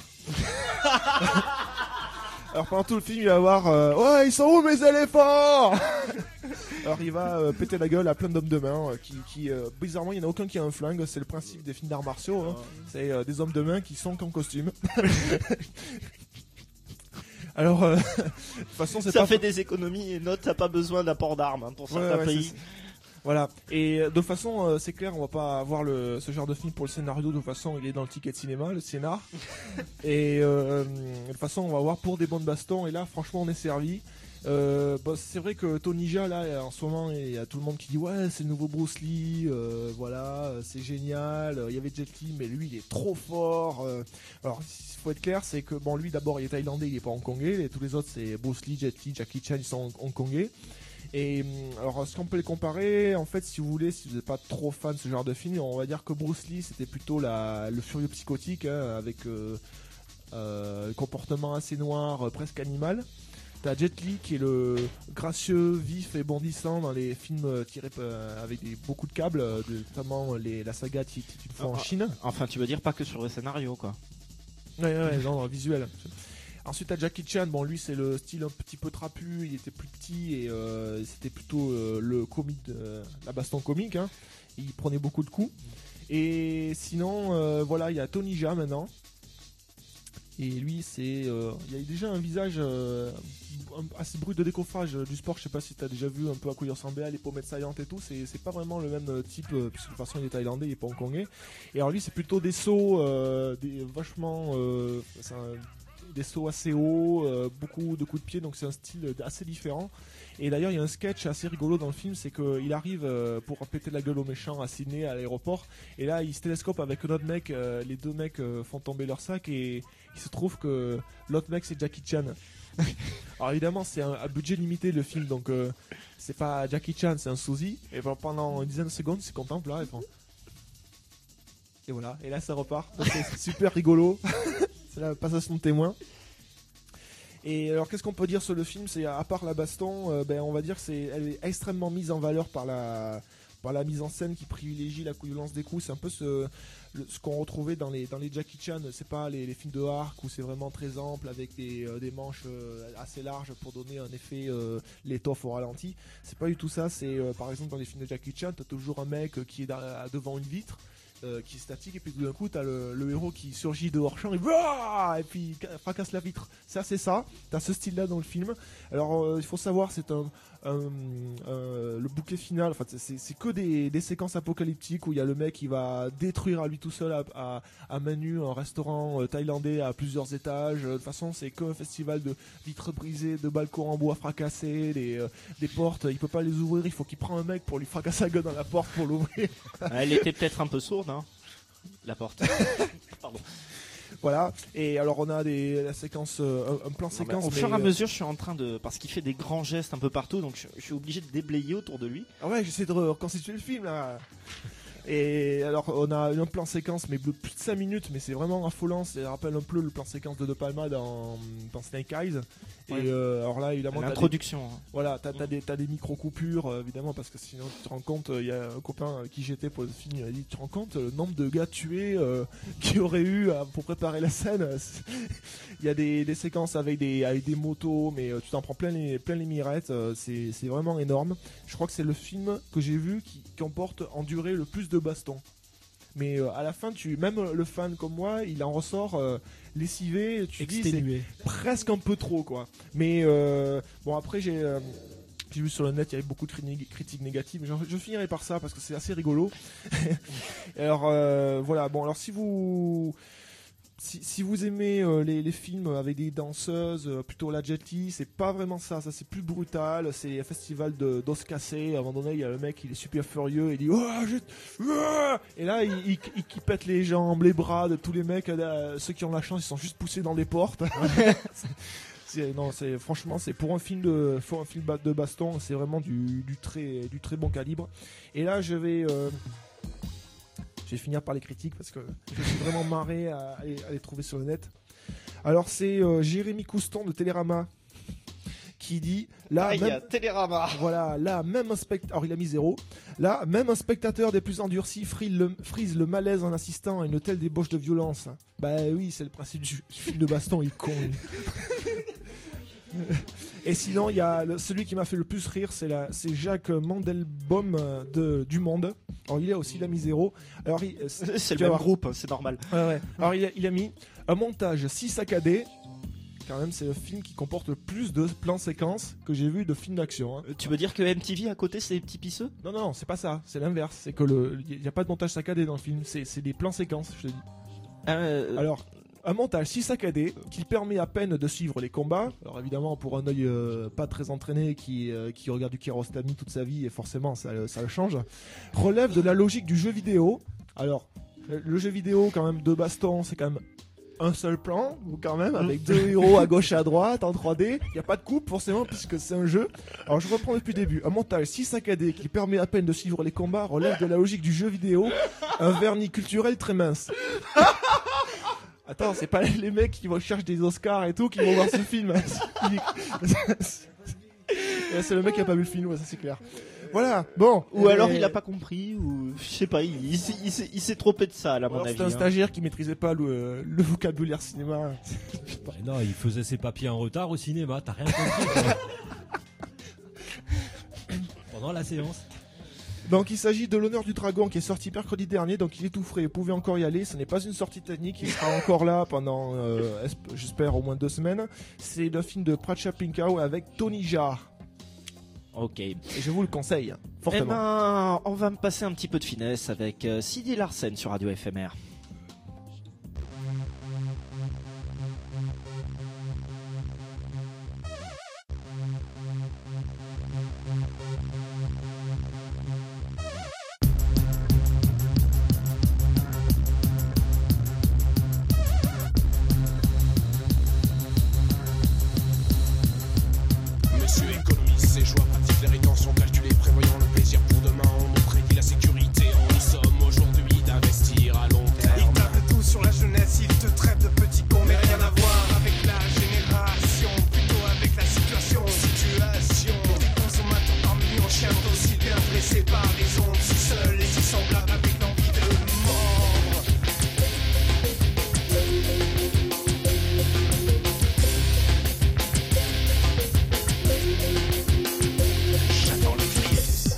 Alors pendant tout le film il va voir euh, ouais ils sont où mes éléphants. Alors il va euh, péter la gueule à plein d'hommes de main euh, qui, qui euh, bizarrement il n'y en a aucun qui a un flingue, c'est le principe des films d'arts martiaux, hein. C'est euh, des hommes de main qui sont qu'en costume. Alors euh, de toute façon c'est Ça pas fait des économies et note, t'as pas besoin d'apport d'armes hein, pour Ouais, certains ouais, pays. c'est- c'est- Voilà. Et euh, de toute façon, euh, c'est clair, on va pas avoir le, ce genre de film pour le scénario. De toute façon, il est dans le ticket de cinéma, le scénar. Et euh, de toute façon, on va voir pour des bonnes bastons. Et là, franchement, on est servi. Euh, bah, c'est vrai que Tony Jaa, là, en ce moment, il y a tout le monde qui dit ouais, c'est le nouveau Bruce Lee. Euh, voilà, euh, c'est génial. Il y avait Jet Li, mais lui, il est trop fort. Euh, alors, il faut être clair, c'est que bon, lui, d'abord, il est thaïlandais, il est pas hongkongais. Et tous les autres, c'est Bruce Lee, Jet Li, Jackie Chan, ils sont hongkongais. Et hum, alors, est-ce qu'on peut les comparer? En fait, si vous voulez, si vous n'êtes pas trop fan de ce genre de film, on va dire que Bruce Lee, c'était plutôt la, le furieux psychotique, hein, avec euh, euh, un comportement assez noir, euh, presque animal. T'as Jet Li qui est le gracieux, vif et bondissant dans les films euh, tirés euh, avec des, beaucoup de câbles, euh, de- notamment les, la saga Tit une fois en Ah, Chine. Enfin, tu veux dire pas que sur le scénario, quoi. Ouais, ouais, non, dans le visuel. Ensuite, t'as Jackie Chan. Bon, lui, c'est le style un petit peu trapu. Il était plus petit et euh, c'était plutôt euh, le comique, de- euh, la baston comique. Hein. Il prenait beaucoup de coups. Et sinon, euh, voilà, il y a Tony Jaa maintenant. Et lui, c'est, euh, il y a déjà un visage euh, un- assez brut de décoffrage euh, du sport. Je sais pas si t'as déjà vu un peu à quoi il ressemblait, les pommettes saillantes et tout. C'est, c'est pas vraiment le même euh, type, euh, puisque de toute façon il est thaïlandais, il est pas hongkongais. Et alors lui, c'est plutôt des sauts, euh, des, vachement, euh, c'est un- des sauts assez hauts, euh, beaucoup de coups de pied, donc c'est un style assez différent. Et d'ailleurs, il y a un sketch assez rigolo dans le film, c'est qu'il arrive euh, pour péter la gueule aux méchants à Sydney, à l'aéroport, et là, il se télescope avec un autre mec, euh, les deux mecs euh, font tomber leur sac, et il se trouve que l'autre mec, c'est Jackie Chan. Alors évidemment, c'est un, un budget limité, le film, donc euh, c'est pas Jackie Chan, c'est un sosie, et ben, pendant une dizaine de secondes, ils se contemplent là, et font... Et voilà, et là, ça repart. Donc, c'est c'est super rigolo. C'est la passation de témoin. Et alors qu'est-ce qu'on peut dire sur le film? C'est à part la baston, euh, ben on va dire que c'est elle est extrêmement mise en valeur par la par la mise en scène qui privilégie la violence des coups. C'est un peu ce le- ce qu'on retrouvait dans les dans les Jackie Chan. C'est pas les, les films de arc où c'est vraiment très ample avec des euh, des manches euh, assez larges pour donner un effet euh, l'étoffe au ralenti. C'est pas du tout ça. C'est euh, par exemple dans les films de Jackie Chan, t'as toujours un mec euh, qui est da- devant une vitre. Euh, qui est statique et puis tout d'un coup t'as le, le héros qui surgit de hors champ et, Wouah et puis ca- fracasse la vitre. Ça c'est ça, t'as ce style là dans le film. Alors euh, il faut savoir, c'est un, un- un- le bouquet final, enfin c'est- c'est c'est que des, des séquences apocalyptiques où il y a le mec qui va détruire à lui tout seul à, à, à main nue un restaurant euh, thaïlandais à plusieurs étages. Euh, De toute façon c'est qu'un festival de vitres brisées, de balcons en bois fracassés, des, euh, des portes, il peut pas les ouvrir, il faut qu'il prenne un mec pour lui fracasser la gueule dans la porte pour l'ouvrir. Elle était peut-être un peu sourde, hein, la porte. Pardon. Voilà, et alors on a des, la séquence, euh, un, un plan Non, mais séquence. au fur et mais, à euh, mesure, je suis en train de. Parce qu'il fait des grands gestes un peu partout, donc je, je suis obligé de déblayer autour de lui. Ah ouais, j'essaie de reconstituer le film là. Et alors on a un plan séquence mais de plus de cinq minutes, mais c'est vraiment affolant. Ça rappelle un peu le plan séquence de De Palma dans, dans Snake Eyes. Ouais. Et euh, alors là évidemment t'as des, L'introduction. hein. voilà, t'as, t'as des, t'as des micro coupures euh, évidemment, parce que sinon tu te rends compte, il y a un copain euh, qui j'étais pour le film, il a dit tu te rends compte euh, le nombre de gars tués euh, qu'il y aurait eu euh, pour préparer la scène. euh, c'est- Il y a des, des séquences avec des, avec des motos, mais euh, tu t'en prends plein les, plein les mirettes. euh, c'est, c'est vraiment énorme. Je crois que c'est le film que j'ai vu qui comporte en durée le plus de bastons. Mais euh, à la fin, tu, même euh, le fan comme moi, il en ressort euh, lessivé. Tu te dis, c'est Exténué. presque un peu trop, quoi. Mais euh, bon, après, j'ai euh, j'ai vu sur le net, il y avait beaucoup de critiques critiques négatives. Mais je, je finirai par ça parce que c'est assez rigolo. Et alors euh, voilà. Bon, alors si vous si, si vous aimez euh, les, les films avec des danseuses, euh, plutôt la Jet Li, c'est pas vraiment ça. Ça c'est plus brutal. C'est un festival de d'os cassés. À un moment donné, il y a le mec, il est super furieux. Il dit oh, je... ah et là, il, il, il, il pète les jambes, les bras de tous les mecs. euh, ceux qui ont la chance, ils sont juste poussés dans des portes. C'est, non, c'est franchement, c'est pour un film de, pour un film ba- de baston, c'est vraiment du, du très, du très bon calibre. Et là, je vais, euh, je vais finir par les critiques parce que je suis vraiment marré à, à les, à les trouver sur le net. Alors c'est euh, Jérémy Couston de Télérama qui dit là Aïe, même, Télérama. voilà, là même un spectateur, alors il a mis zéro, là même un spectateur des plus endurcis frise le, frise le malaise en assistant à une telle débauche de violence. Bah oui, c'est le principe du, du film de baston, il est con. lui. Et sinon, il y a le- celui qui m'a fait le plus rire, c'est la- c'est Jacques Mandelbaum euh, de du Monde. Alors il a aussi il a mis zéro. Alors il, euh, C'est tu le vas même voir. groupe, c'est normal. Ouais, ouais. Alors il a, il a mis un montage si saccadé. Quand même, c'est le film qui comporte le plus de plans séquences que j'ai vu de films d'action. hein. Euh, Tu veux dire que M T V à côté c'est des petits pisseux? Non, non, non, c'est pas ça. C'est l'inverse. C'est que le, il y a pas de montage saccadé dans le film. C'est, c'est des plans séquences, je te dis. Euh, Alors, un montage si saccadé qui permet à peine de suivre les combats. Alors évidemment, pour un œil euh, pas très entraîné qui, euh, qui regarde du Kiarostami toute sa vie, et forcément ça, ça le change, relève de la logique du jeu vidéo. Alors, le le jeu vidéo, quand même, de baston, c'est quand même un seul plan, ou quand même, avec deux héros à gauche et à droite en trois D. Il n'y a pas de coupe forcément puisque c'est un jeu. Alors je reprends depuis le début. Un montage si saccadé qui permet à peine de suivre les combats relève de la logique du jeu vidéo, un vernis culturel très mince. Attends, c'est pas les mecs qui vont chercher des Oscars et tout qui vont voir ce film. C'est le mec qui a pas vu le film, ouais, ça c'est clair. Voilà, bon. Ou Euh, alors il a pas compris, ou je sais pas, il, il s'est- il s'est il s'est trompé de ça, là, à ou mon alors avis. c'est un hein. stagiaire qui maîtrisait pas le, le vocabulaire cinéma. Bah, non, il faisait ses papiers en retard au cinéma, t'as rien compris. quoi. Pendant la séance. Donc il s'agit de l'honneur du dragon qui est sorti mercredi dernier, donc il est tout frais, vous pouvez encore y aller, ce n'est pas une sortie technique, il sera encore là pendant, euh, esp- j'espère, au moins deux semaines. C'est le film de Pracha Pinkau avec Tony Jaa, Ok. et je vous le conseille, Eh fortement. ben, on va me passer un petit peu de finesse avec euh, Sidi Larsen sur Radio F M R. Monsieur économise ses choix, pratique les rétentions calculées, prévoyant le plaisir pour demain. On nous prédit la sécurité, on nous sommes aujourd'hui d'investir à long terme. Il table tout sur la jeunesse, il te traite de petit con, mais rien à voir avec la génération, plutôt avec la situation, situation. Des consommateurs par millions, chiens aussi bien dressés par les ondes, si seuls et si semblables avec l'envie de mordre. J'attends les clips.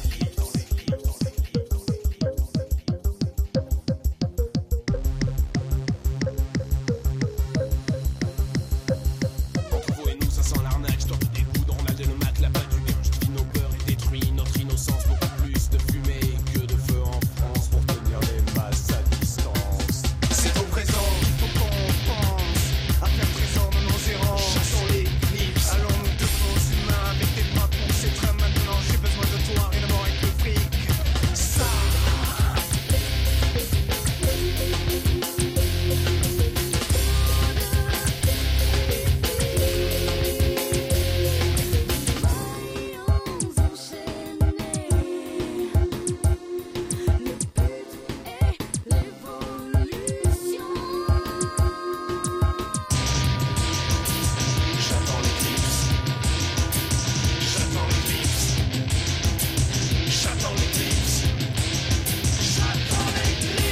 Entre vous et nous, ça sent l'arnaque. Je dois tout découdre, on a le mat, la bas du gain. Je divine nos peurs et détruis notre innocence. Beaucoup plus de fumée que de feu en France pour tenir les masses à distance. C'est au présent qu'il faut qu'on pense à faire présent dans nos errances. Chassons les clips, allons-nous de faux humains avec des bras pour ces trains maintenant. J'ai besoin de toi, rien à voir avec le fric. Ça. J'attends les clips. J'attends les clips. J'attends les clips. J'attends les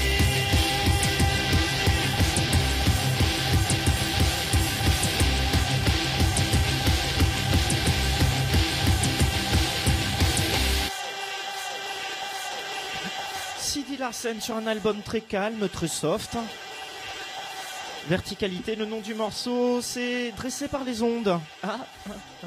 Sidi Larsen sur un album très calme, très soft. Verticalité, le nom du morceau, c'est Dressé par les ondes. Ah, ah, ah.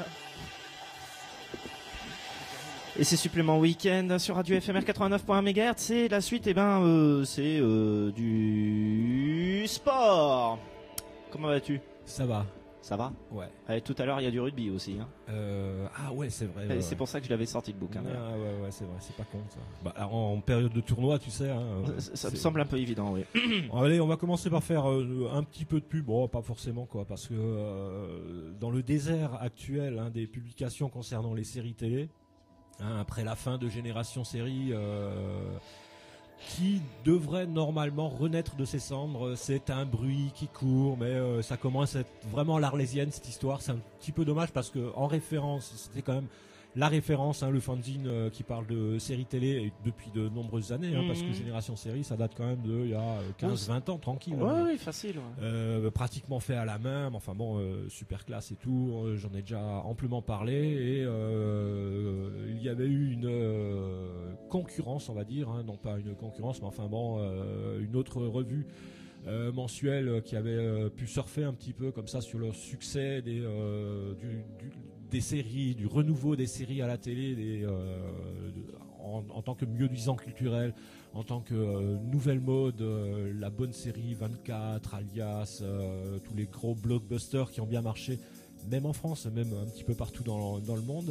Et c'est supplément week-end sur Radio F M R quatre-vingt-neuf point un mégahertz. C'est la suite, et ben, euh, c'est euh, du sport. Comment vas-tu? Ça va. Ça va? Ouais. Allez, tout à l'heure, il y a du rugby aussi. Hein. Euh, ah ouais, c'est vrai. Et ouais, c'est ouais. pour ça que je l'avais sorti le bouquin. d'ailleurs. Ah ouais, ouais, c'est vrai, c'est pas con ça. Bah, alors, en, en période de tournoi, tu sais. Hein, euh, Ça, ça me c'est- semble un peu évident, oui. Allez, on va commencer par faire euh, un petit peu de pub. Bon, pas forcément quoi, parce que euh, dans le désert actuel hein, des publications concernant les séries télé, hein, après la fin de Génération Série, euh, qui devrait normalement renaître de ses cendres. C'est un bruit qui court, mais euh, ça commence à être vraiment l'Arlésienne cette histoire. C'est un petit peu dommage parce que en référence, c'était quand même la référence, hein, le fanzine euh, qui parle de séries télé et depuis de nombreuses années, hein, Mhm. parce que Génération Série, ça date quand même de il y a euh, quinze vingt ans, tranquille. Ouais, hein. ouais, facile. Ouais. Euh, pratiquement fait à la main, mais enfin bon, euh, super classe et tout. euh, J'en ai déjà amplement parlé et euh, il y avait eu une euh, concurrence, on va dire, hein, non pas une concurrence, mais enfin bon, euh, une autre revue euh, mensuelle euh, qui avait euh, pu surfer un petit peu comme ça sur le succès des euh, du, du- des séries, du renouveau des séries à la télé, des, euh, de- en, en tant que mieux disant culturel, en tant que euh, nouvelle mode, euh, la bonne série vingt-quatre, Alias, euh, tous les gros blockbusters qui ont bien marché, même en France, même un petit peu partout dans, dans le monde.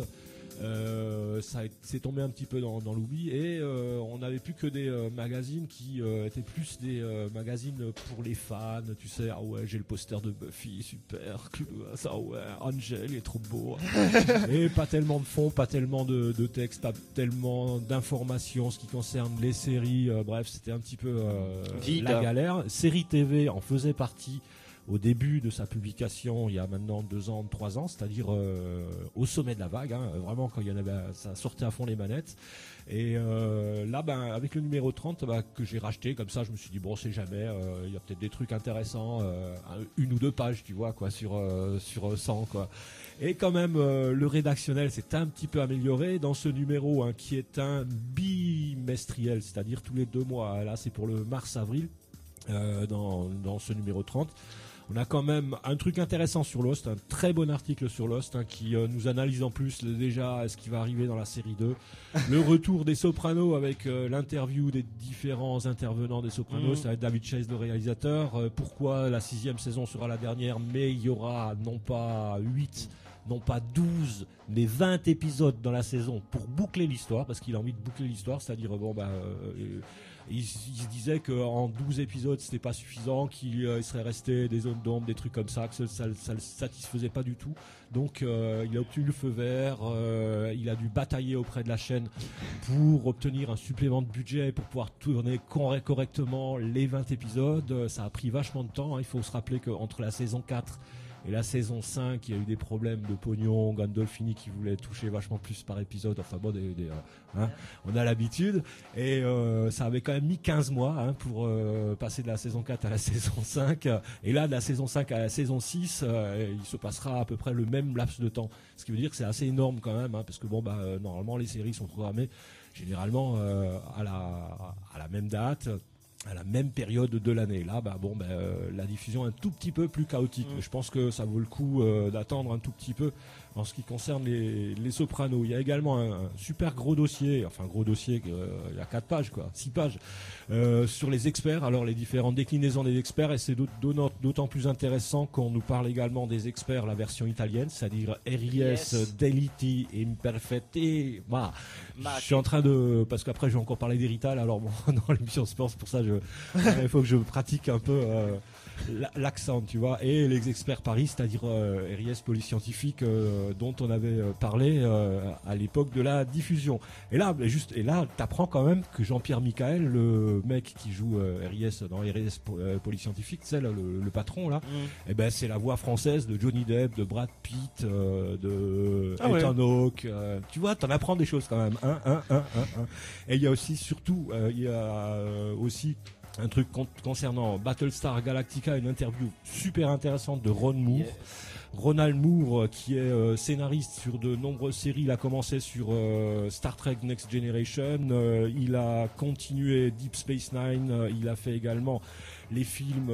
Euh, ça a- c'est tombé un petit peu dans, dans l'oubli et euh, on n'avait plus que des euh, magazines qui euh, étaient plus des euh, magazines pour les fans, tu sais. Ah ouais, j'ai le poster de Buffy, super, ça ouais, Angel il est trop beau. Et pas tellement de fond, pas tellement de, de texte, pas tellement d'informations, ce qui concerne les séries. euh, bref, c'était un petit peu euh, Vide. la galère. Série T V en faisait partie au début de sa publication, il y a maintenant deux ans, trois ans, c'est-à-dire euh, au sommet de la vague, hein, vraiment quand il y en avait, ça sortait à fond les manettes. Et euh, là, ben, avec le numéro trente bah, que j'ai racheté, comme ça, je me suis dit bon, c'est jamais, euh, il y a peut-être des trucs intéressants, euh, une ou deux pages, tu vois, quoi, sur euh, sur cent, quoi. Et quand même, euh, le rédactionnel s'est un petit peu amélioré dans ce numéro, hein, qui est un bimestriel, c'est-à-dire tous les deux mois. Là, c'est pour le mars-avril, euh, dans dans ce numéro trente. On a quand même un truc intéressant sur Lost, un très bon article sur Lost, hein, qui euh, nous analyse en plus le- déjà ce qui va arriver dans la série deux. Le retour des Sopranos avec euh, l'interview des différents intervenants des Sopranos, Mhm. ça va être David Chase, le réalisateur. Euh, pourquoi la sixième saison sera la dernière, mais il y aura non pas huit, non pas douze, mais vingt épisodes dans la saison pour boucler l'histoire, parce qu'il a envie de boucler l'histoire, c'est-à-dire, bon, bah... euh, il, il se disait qu'en douze épisodes c'était pas suffisant, qu'il euh, il serait resté des zones d'ombre, des trucs comme ça, que ça, ça, ça le satisfaisait pas du tout. Donc euh, il a obtenu le feu vert, euh, il a dû batailler auprès de la chaîne pour obtenir un supplément de budget pour pouvoir tourner cor- correctement les vingt épisodes. Euh, Ça a pris vachement de temps, hein. Il faut se rappeler qu'entre la saison quatre et la saison cinq, il y a eu des problèmes de pognon, Gandolfini qui voulait toucher vachement plus par épisode, enfin bon, des, des, euh, hein, on a l'habitude, et euh, ça avait quand même mis quinze mois, hein, pour euh, passer de la saison quatre à la saison cinq, et là de la saison cinq à la saison six, euh, il se passera à peu près le même laps de temps, ce qui veut dire que c'est assez énorme quand même, hein, parce que bon, bah, euh, normalement les séries sont programmées généralement euh, à, la, à la même date, à la même période de l'année. Là, bah bon, bah, euh, la diffusion est un tout petit peu plus chaotique. Mm. Je pense que ça vaut le coup euh, d'attendre un tout petit peu en ce qui concerne les, les Sopranos. Il y a également un, un super gros dossier, enfin gros dossier, euh, il y a quatre pages, quoi, six pages, euh, sur les experts. Alors les différentes déclinaisons des experts, et c'est d'aut- d'aut- d'autant plus intéressant qu'on nous parle également des experts, la version italienne, c'est-à-dire R I S, Yes. Deliti, Imperfetti. Bah, Mac. je suis en train de, parce qu'après je vais encore parler d'Hérital, alors bon, dans l'émission sport, c'est pour ça que je, il faut que je pratique un peu euh, la- l'accent, tu vois, et les experts Paris, c'est-à-dire euh, R I S Police Scientifique, euh, dont on avait euh, parlé euh, à l'époque de la diffusion. Et là, mais juste, et là, t'apprends quand même que Jean-Pierre Michael, le mec qui joue euh, R I S dans R I S Po- euh, Police Scientifique, c'est le, le patron là, Mm. et ben c'est la voix française de Johnny Depp, de Brad Pitt, euh, de Ah ouais. Ethan Hawke. euh, tu vois, t'en apprends des choses quand même. Hein, hein, hein, hein, hein. Et il y a aussi, surtout, euh, il y a euh, aussi un truc con- concernant Battlestar Galactica, une interview super intéressante de Ron Moore. Yes. Ronald Moore, euh, qui est euh, scénariste sur de nombreuses séries, il a commencé sur euh, Star Trek Next Generation, euh, il a continué Deep Space Nine, euh, il a fait également les films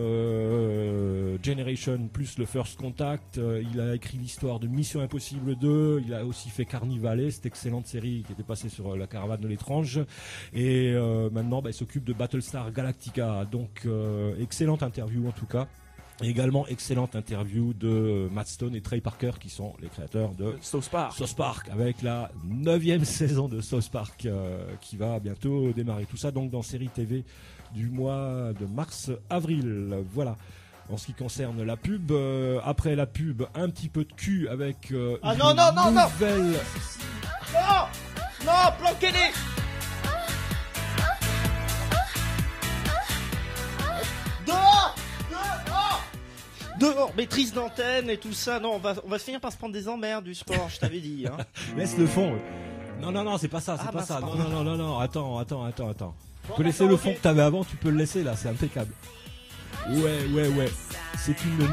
euh, Generation plus le First Contact, euh, il a écrit l'histoire de Mission Impossible deux, il a aussi fait Carnivale, cette excellente série qui était passée sur euh, la caravane de l'étrange, et euh, maintenant bah, il s'occupe de Battlestar Galactica, donc euh, excellente interview en tout cas. Et également excellente interview de euh, Matt Stone et Trey Parker, qui sont les créateurs de South Park. South Park, avec la neuvième saison de South Park euh, qui va bientôt démarrer. Tout ça donc dans série T V du mois de mars-avril. Voilà. En ce qui concerne la pub, euh, après la pub, un petit peu de cul avec euh, Ah une non, non, non, non. nouvelle... Non, non, planquez-les. dehors, maîtrise d'antenne et tout ça. Non, on va, on va finir par se prendre des emmerdes du sport, je t'avais dit. Hein. Laisse le fond. Non, non, non, c'est pas ça, c'est Ah, pas bah, ça. c'est Non, pas non, non, non, non, attends, attends, attends, attends. Tu Bon, peux laisser d'accord, le ok. fond que t'avais avant, tu peux le laisser là, c'est impeccable. Ouais, ouais, ouais. C'est une.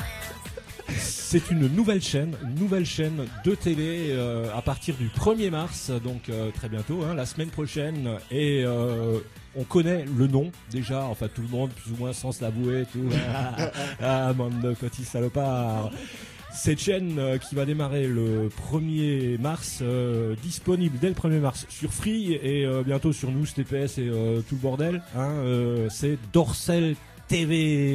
C'est une nouvelle chaîne, une nouvelle chaîne de télé euh, à partir du premier mars, donc euh, très bientôt, hein, la semaine prochaine. Et euh, on connaît le nom déjà, enfin tout le monde plus ou moins sans se l'avouer, tout. Ah, ah, bande de petits salopards. Cette chaîne euh, qui va démarrer le premier mars, euh, disponible dès le premier mars sur Free et euh, bientôt sur News, T P S et euh, tout le bordel. Hein, euh, c'est Dorsel T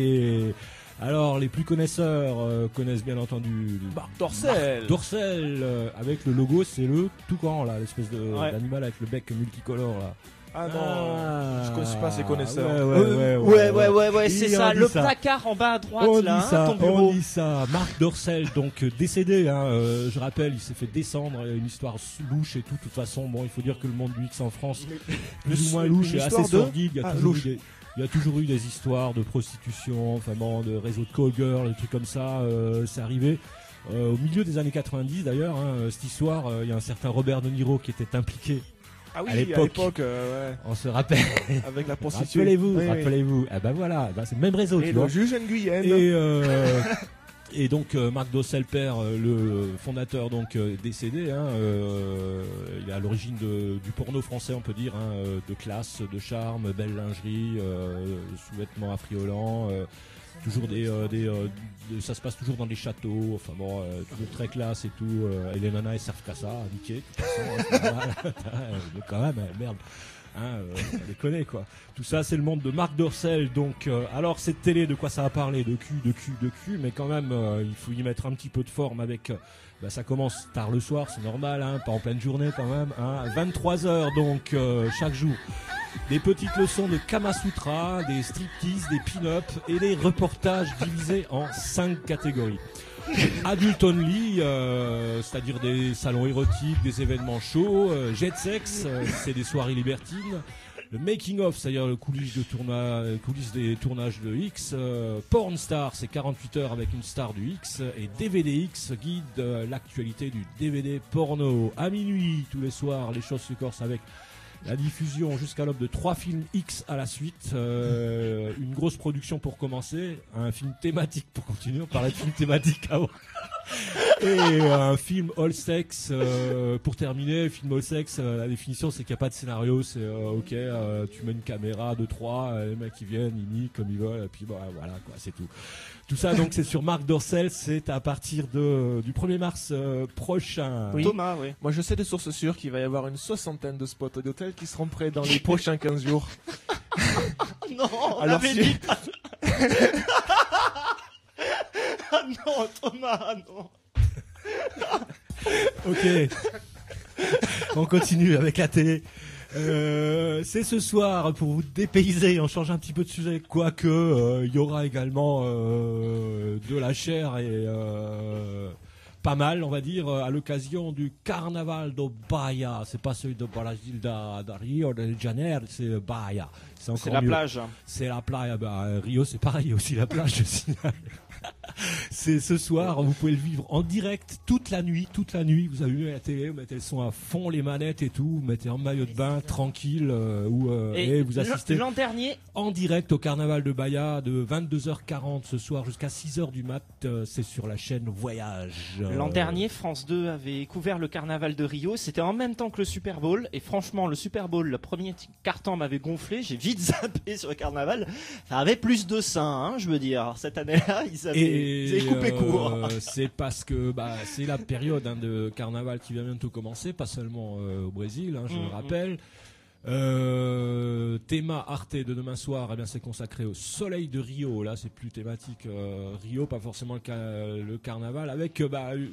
V. Alors les plus connaisseurs euh, connaissent bien entendu Marc Dorcel. Marc Dorcel euh, avec le logo, c'est le toucan là, l'espèce de Ouais. d'animal avec le bec multicolore là. Ah non, Ah, je ne suis pas assez connaisseur. Ouais, ouais, ouais, Euh, ouais, ouais, ouais, ouais, Et c'est on ça. dit Le ça. placard en bas à droite, On là, dit hein, ça, ton bureau. on dit ça. Marc Dorcel, donc euh, décédé, hein, euh, je rappelle, il s'est fait descendre, il y a une histoire louche et tout. De toute façon, bon, il faut dire que le monde du X en France, plus ou moins louche une et assez histoire de- sordide. Il y a Ah, toujours eu louche. des, il y a toujours eu des histoires de prostitution, enfin bon, de réseaux de call girls, des trucs comme ça. Euh, c'est arrivé euh, au milieu des années quatre-vingt-dix d'ailleurs. Hein, cette histoire, euh, il y a un certain Robert De Niro qui était impliqué. Ah oui, À à l'époque. l'époque, euh, ouais, On se rappelle. avec la prostituée. Rappelez-vous, Oui, oui. rappelez-vous. Ah ben voilà, ben c'est le même réseau, Et tu le vois. juge Nguyen. Et, euh, et donc euh, Marc Dorcel père, euh, le fondateur donc euh, décédé, hein, euh, il est à l'origine de- du porno français, on peut dire, hein, euh, de classe, de charme, belle lingerie, euh, sous-vêtements affriolants, euh, toujours des, euh, des euh, de- ça se passe toujours dans des châteaux, enfin bon, euh, toujours très classe et tout. Euh, et les nanas elles servent qu'à ça, à niquer, de toute façon, hein, c'est normal. Mais quand même, euh, merde. Hein, euh, ça déconne quoi. Tout ça c'est le monde de Marc Dorcel. Donc euh, alors cette télé, de quoi ça va parler? De cul, de cul, de cul, mais quand même euh, il faut y mettre un petit peu de forme avec. Euh, bah, ça commence tard le soir, c'est normal, hein, pas en pleine journée quand même. Hein, vingt-trois heures donc euh, chaque jour. Des petites leçons de Kama Sutra, des striptease, des pin-up et des reportages divisés en cinq catégories. Adult only, euh, c'est-à-dire des salons érotiques, des événements chauds, euh, jet sex, euh, c'est des soirées libertines. Le making of, c'est-à-dire le coulisses de tournage, coulisses des tournages de X. Euh, Porn star, c'est quarante-huit heures avec une star du X. Et D V D X guide euh, l'actualité du D V D porno. À minuit, tous les soirs, les choses se corsent avec la diffusion jusqu'à l'aube de trois films X à la suite, euh, une grosse production pour commencer, un film thématique pour continuer, on parlait de film thématique avant, et un film all sex euh, pour terminer. Film all sex, euh, la définition c'est qu'il n'y a pas de scénario, c'est euh, ok, euh, tu mets une caméra, deux, trois, euh, les mecs qui viennent, ils niquent comme ils veulent, et puis bah, voilà quoi, c'est tout. Tout ça donc c'est sur Marc Dorcel, c'est à partir de, du premier mars euh, prochain. Oui. Thomas, oui. Moi, je sais de sources sûres qu'il va y avoir une soixantaine de spots d'hôtel qui seront prêts dans les prochains quinze jours. Non, on Alors, avait si- dit pas. Ah non, Thomas, non. Ok. On continue avec la télé. Euh, c'est ce soir pour vous dépayser. On change un petit peu de sujet, quoique euh, il y aura également euh, de la chair et euh, pas mal, on va dire, à l'occasion du Carnaval de Bahia. C'est pas celui de Brasil, de, de Rio de Janeiro, c'est Bahia. C'est encore C'est la mieux. plage. C'est la plage. Bah, euh, Rio, c'est pareil aussi, la plage, je signale. C'est ce soir, vous pouvez le vivre en direct toute la nuit, toute la nuit. Vous allumez la télé, vous mettez le son à fond, les manettes et tout, vous mettez en maillot de bain, tranquille, euh, ou, euh, et, vous assistez l'an dernier, en direct au Carnaval de Bahia de vingt-deux heures quarante ce soir jusqu'à six heures du mat. Euh, c'est sur la chaîne Voyage. l'an Euh, dernier, France deux avait couvert le carnaval de Rio. C'était en même temps que le Super Bowl. Et franchement, le Super Bowl, le premier t- carton m'avait gonflé. J'ai vite zappé sur le carnaval. Ça avait plus de seins, hein, je veux dire. Cette année-là, ils avaient, Et ils avaient coupé euh, court. c'est parce que bah, c'est la période hein, de carnaval qui vient bientôt commencer, pas seulement euh, au Brésil, hein, je Mhm. le rappelle. Euh, Théma Arte de demain soir, eh bien c'est consacré au soleil de Rio. Là, c'est plus thématique euh, Rio, pas forcément le, ca- le carnaval, avec euh, bah,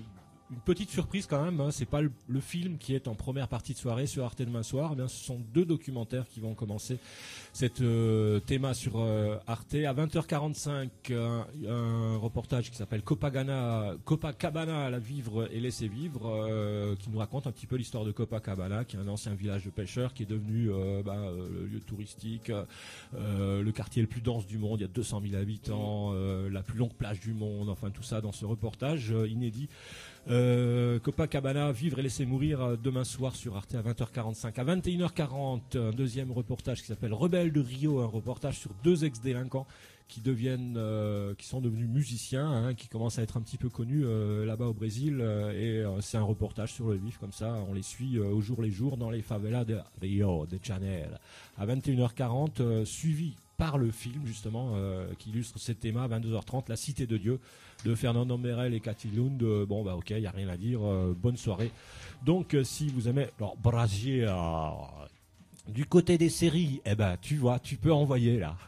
une petite surprise quand même, hein, c'est pas le, le film qui est en première partie de soirée sur Arte demain soir, eh bien ce sont deux documentaires qui vont commencer cette euh, théma sur euh, Arte. À vingt heures quarante-cinq, un, un reportage qui s'appelle Copacabana, Copacabana, la vivre et laisser vivre, euh, qui nous raconte un petit peu l'histoire de Copacabana, qui est un ancien village de pêcheurs, qui est devenu euh, bah, euh, le lieu touristique, euh, le quartier le plus dense du monde, il y a deux cent mille habitants, euh, la plus longue plage du monde, enfin tout ça dans ce reportage euh, inédit. Euh, Copacabana, vivre et laisser mourir, euh, demain soir sur Arte à vingt heures quarante-cinq. À vingt et une heures quarante, un deuxième reportage qui s'appelle Rebelles de Rio, un reportage sur deux ex-délinquants qui deviennent, euh, qui sont devenus musiciens, hein, qui commencent à être un petit peu connus euh, là-bas au Brésil, euh, et euh, c'est un reportage sur le vif comme ça, on les suit euh, au jour les jours dans les favelas de Rio de Janeiro. À vingt et une heures quarante, euh, suivi par le film justement euh, qui illustre ce thème. À vingt-deux heures trente, La Cité de Dieu de Fernando Merel et Cathy Lund. Euh, bon bah ok, il n'y a rien à dire, euh, bonne soirée. Donc euh, si vous aimez alors Brasil, euh, du côté des séries, eh ben tu vois, tu peux envoyer là.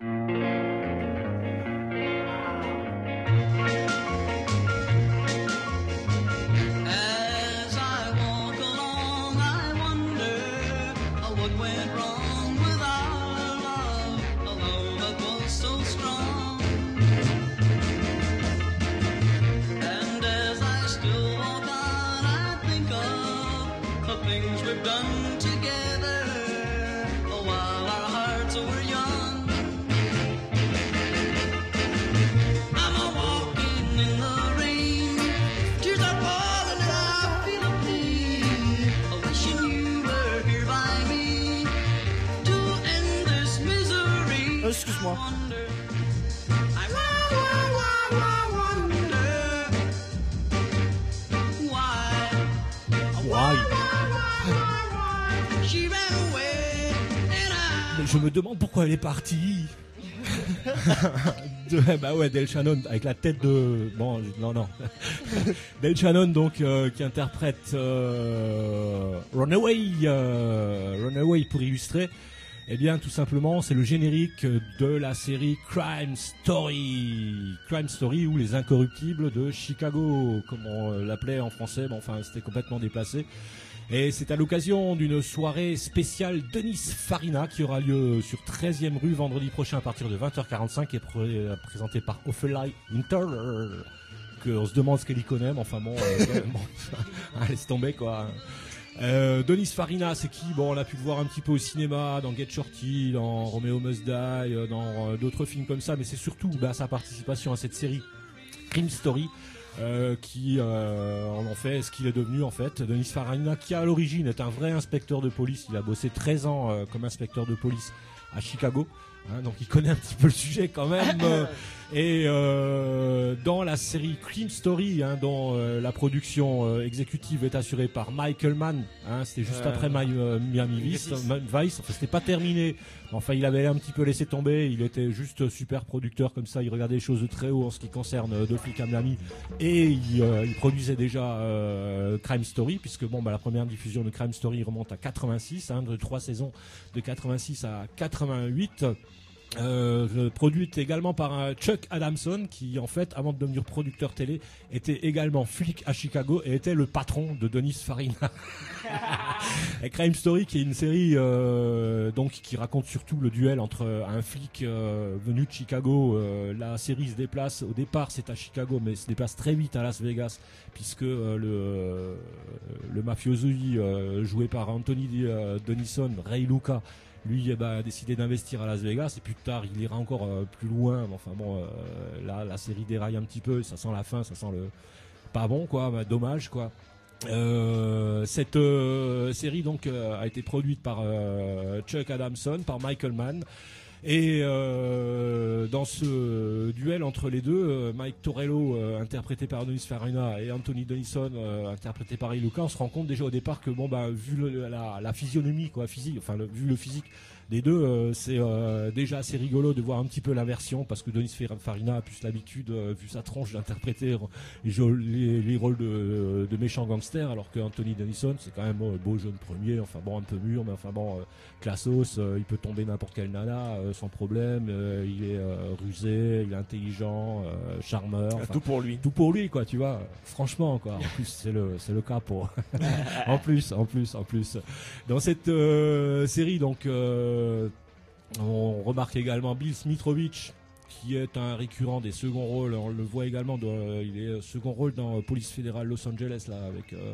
As I walk along, I wonder what went wrong with our love, although it was so strong. And as I still walk on, I think of the things we've done together while our hearts were young. I'm a walking in the rain, tears are falling and I feel a pain, wishing you were here by me to end this misery. Euh, excuse-moi. I wonder, I wa- wa- wa- wa- wonder why. Why? She ran away and I. Mais je me demande pourquoi elle est partie. de, bah ouais, Del Shannon avec la tête de bon non non Del Shannon donc euh, qui interprète euh, Runaway euh, Runaway pour illustrer. Eh bien tout simplement c'est le générique de la série Crime Story Crime Story ou Les Incorruptibles de Chicago comme on l'appelait en français, bon enfin c'était complètement déplacé. Et c'est à l'occasion d'une soirée spéciale Denis Farina qui aura lieu sur treizième rue vendredi prochain à partir de vingt heures quarante-cinq et pré- présentée par Ophélie Winter, que on se demande ce qu'elle y connaît, mais enfin bon, euh, bon laisse tomber quoi. Euh, Denis Farina, c'est qui? Bon, on a pu le voir un petit peu au cinéma, dans Get Shorty, dans Romeo Must Die, euh, dans euh, d'autres films comme ça, mais c'est surtout bah, sa participation à cette série Crime Story. Euh, qui euh, en ont fait ce qu'il est devenu en fait. Denis Farina qui à l'origine est un vrai inspecteur de police, il a bossé treize ans euh, comme inspecteur de police à Chicago, hein, donc il connaît un petit peu le sujet quand même. euh, et euh, dans la série Crime Story, hein, dont euh, la production euh, exécutive est assurée par Michael Mann, hein, c'était juste Euh, après My, euh, Miami Vice, Vice. Vice, enfin c'était pas terminé. Enfin, il avait un petit peu laissé tomber. Il était juste super producteur comme ça. Il regardait les choses de très haut en ce qui concerne euh, Deux flics à Miami. Et il, euh, il produisait déjà euh, Crime Story, puisque bon, bah, la première diffusion de Crime Story remonte à quatre-vingt-six, hein, de trois saisons de quatre-vingt-six à quatre-vingt-huit. Euh, produite également par un Chuck Adamson qui en fait avant de devenir producteur télé était également flic à Chicago et était le patron de Denis Farina. Et Crime Story qui est une série euh, donc qui raconte surtout le duel entre un flic euh, venu de Chicago. Euh, la série se déplace, au départ c'est à Chicago mais se déplace très vite à Las Vegas puisque euh, le, euh, le mafiosi euh, joué par Anthony euh, Denison, Ray Luca, lui eh ben, a décidé d'investir à Las Vegas et plus tard il ira encore euh, plus loin. Mais enfin bon, euh, là la série déraille un petit peu, ça sent la fin, ça sent le pas bon quoi, bah, dommage quoi. Euh, cette euh, série donc euh, a été produite par euh, Chuck Adamson, par Michael Mann. Et euh, dans ce duel entre les deux, euh, Mike Torello, euh, interprété par Denis Farina, et Anthony Denison, euh, interprété par Ray Luca, on se rend compte déjà au départ que bon bah vu le, la, la physionomie quoi, physique, enfin le, vu le physique des deux, euh, c'est euh, déjà assez rigolo de voir un petit peu l'inversion parce que Denis Farina a plus l'habitude, euh, vu sa tronche, d'interpréter les, les, les rôles de, de méchants gangsters, alors que Anthony Denison c'est quand même euh, beau jeune premier, enfin bon un peu mûr, mais enfin bon euh, classos, euh, il peut tomber n'importe quelle nana. Euh, euh, sans problème. Euh, il est euh, rusé, il est intelligent, euh, charmeur. Ah, enfin, tout pour lui. Tout pour lui, quoi, tu vois. Franchement, quoi. En plus, c'est le, c'est le cas pour. en plus, en plus, en plus. Dans cette euh, série, donc, euh, on remarque également Bill Smitrovich, qui est un récurrent des seconds rôles. On le voit également, dans, il est second rôle dans Police fédérale Los Angeles, là, avec, euh,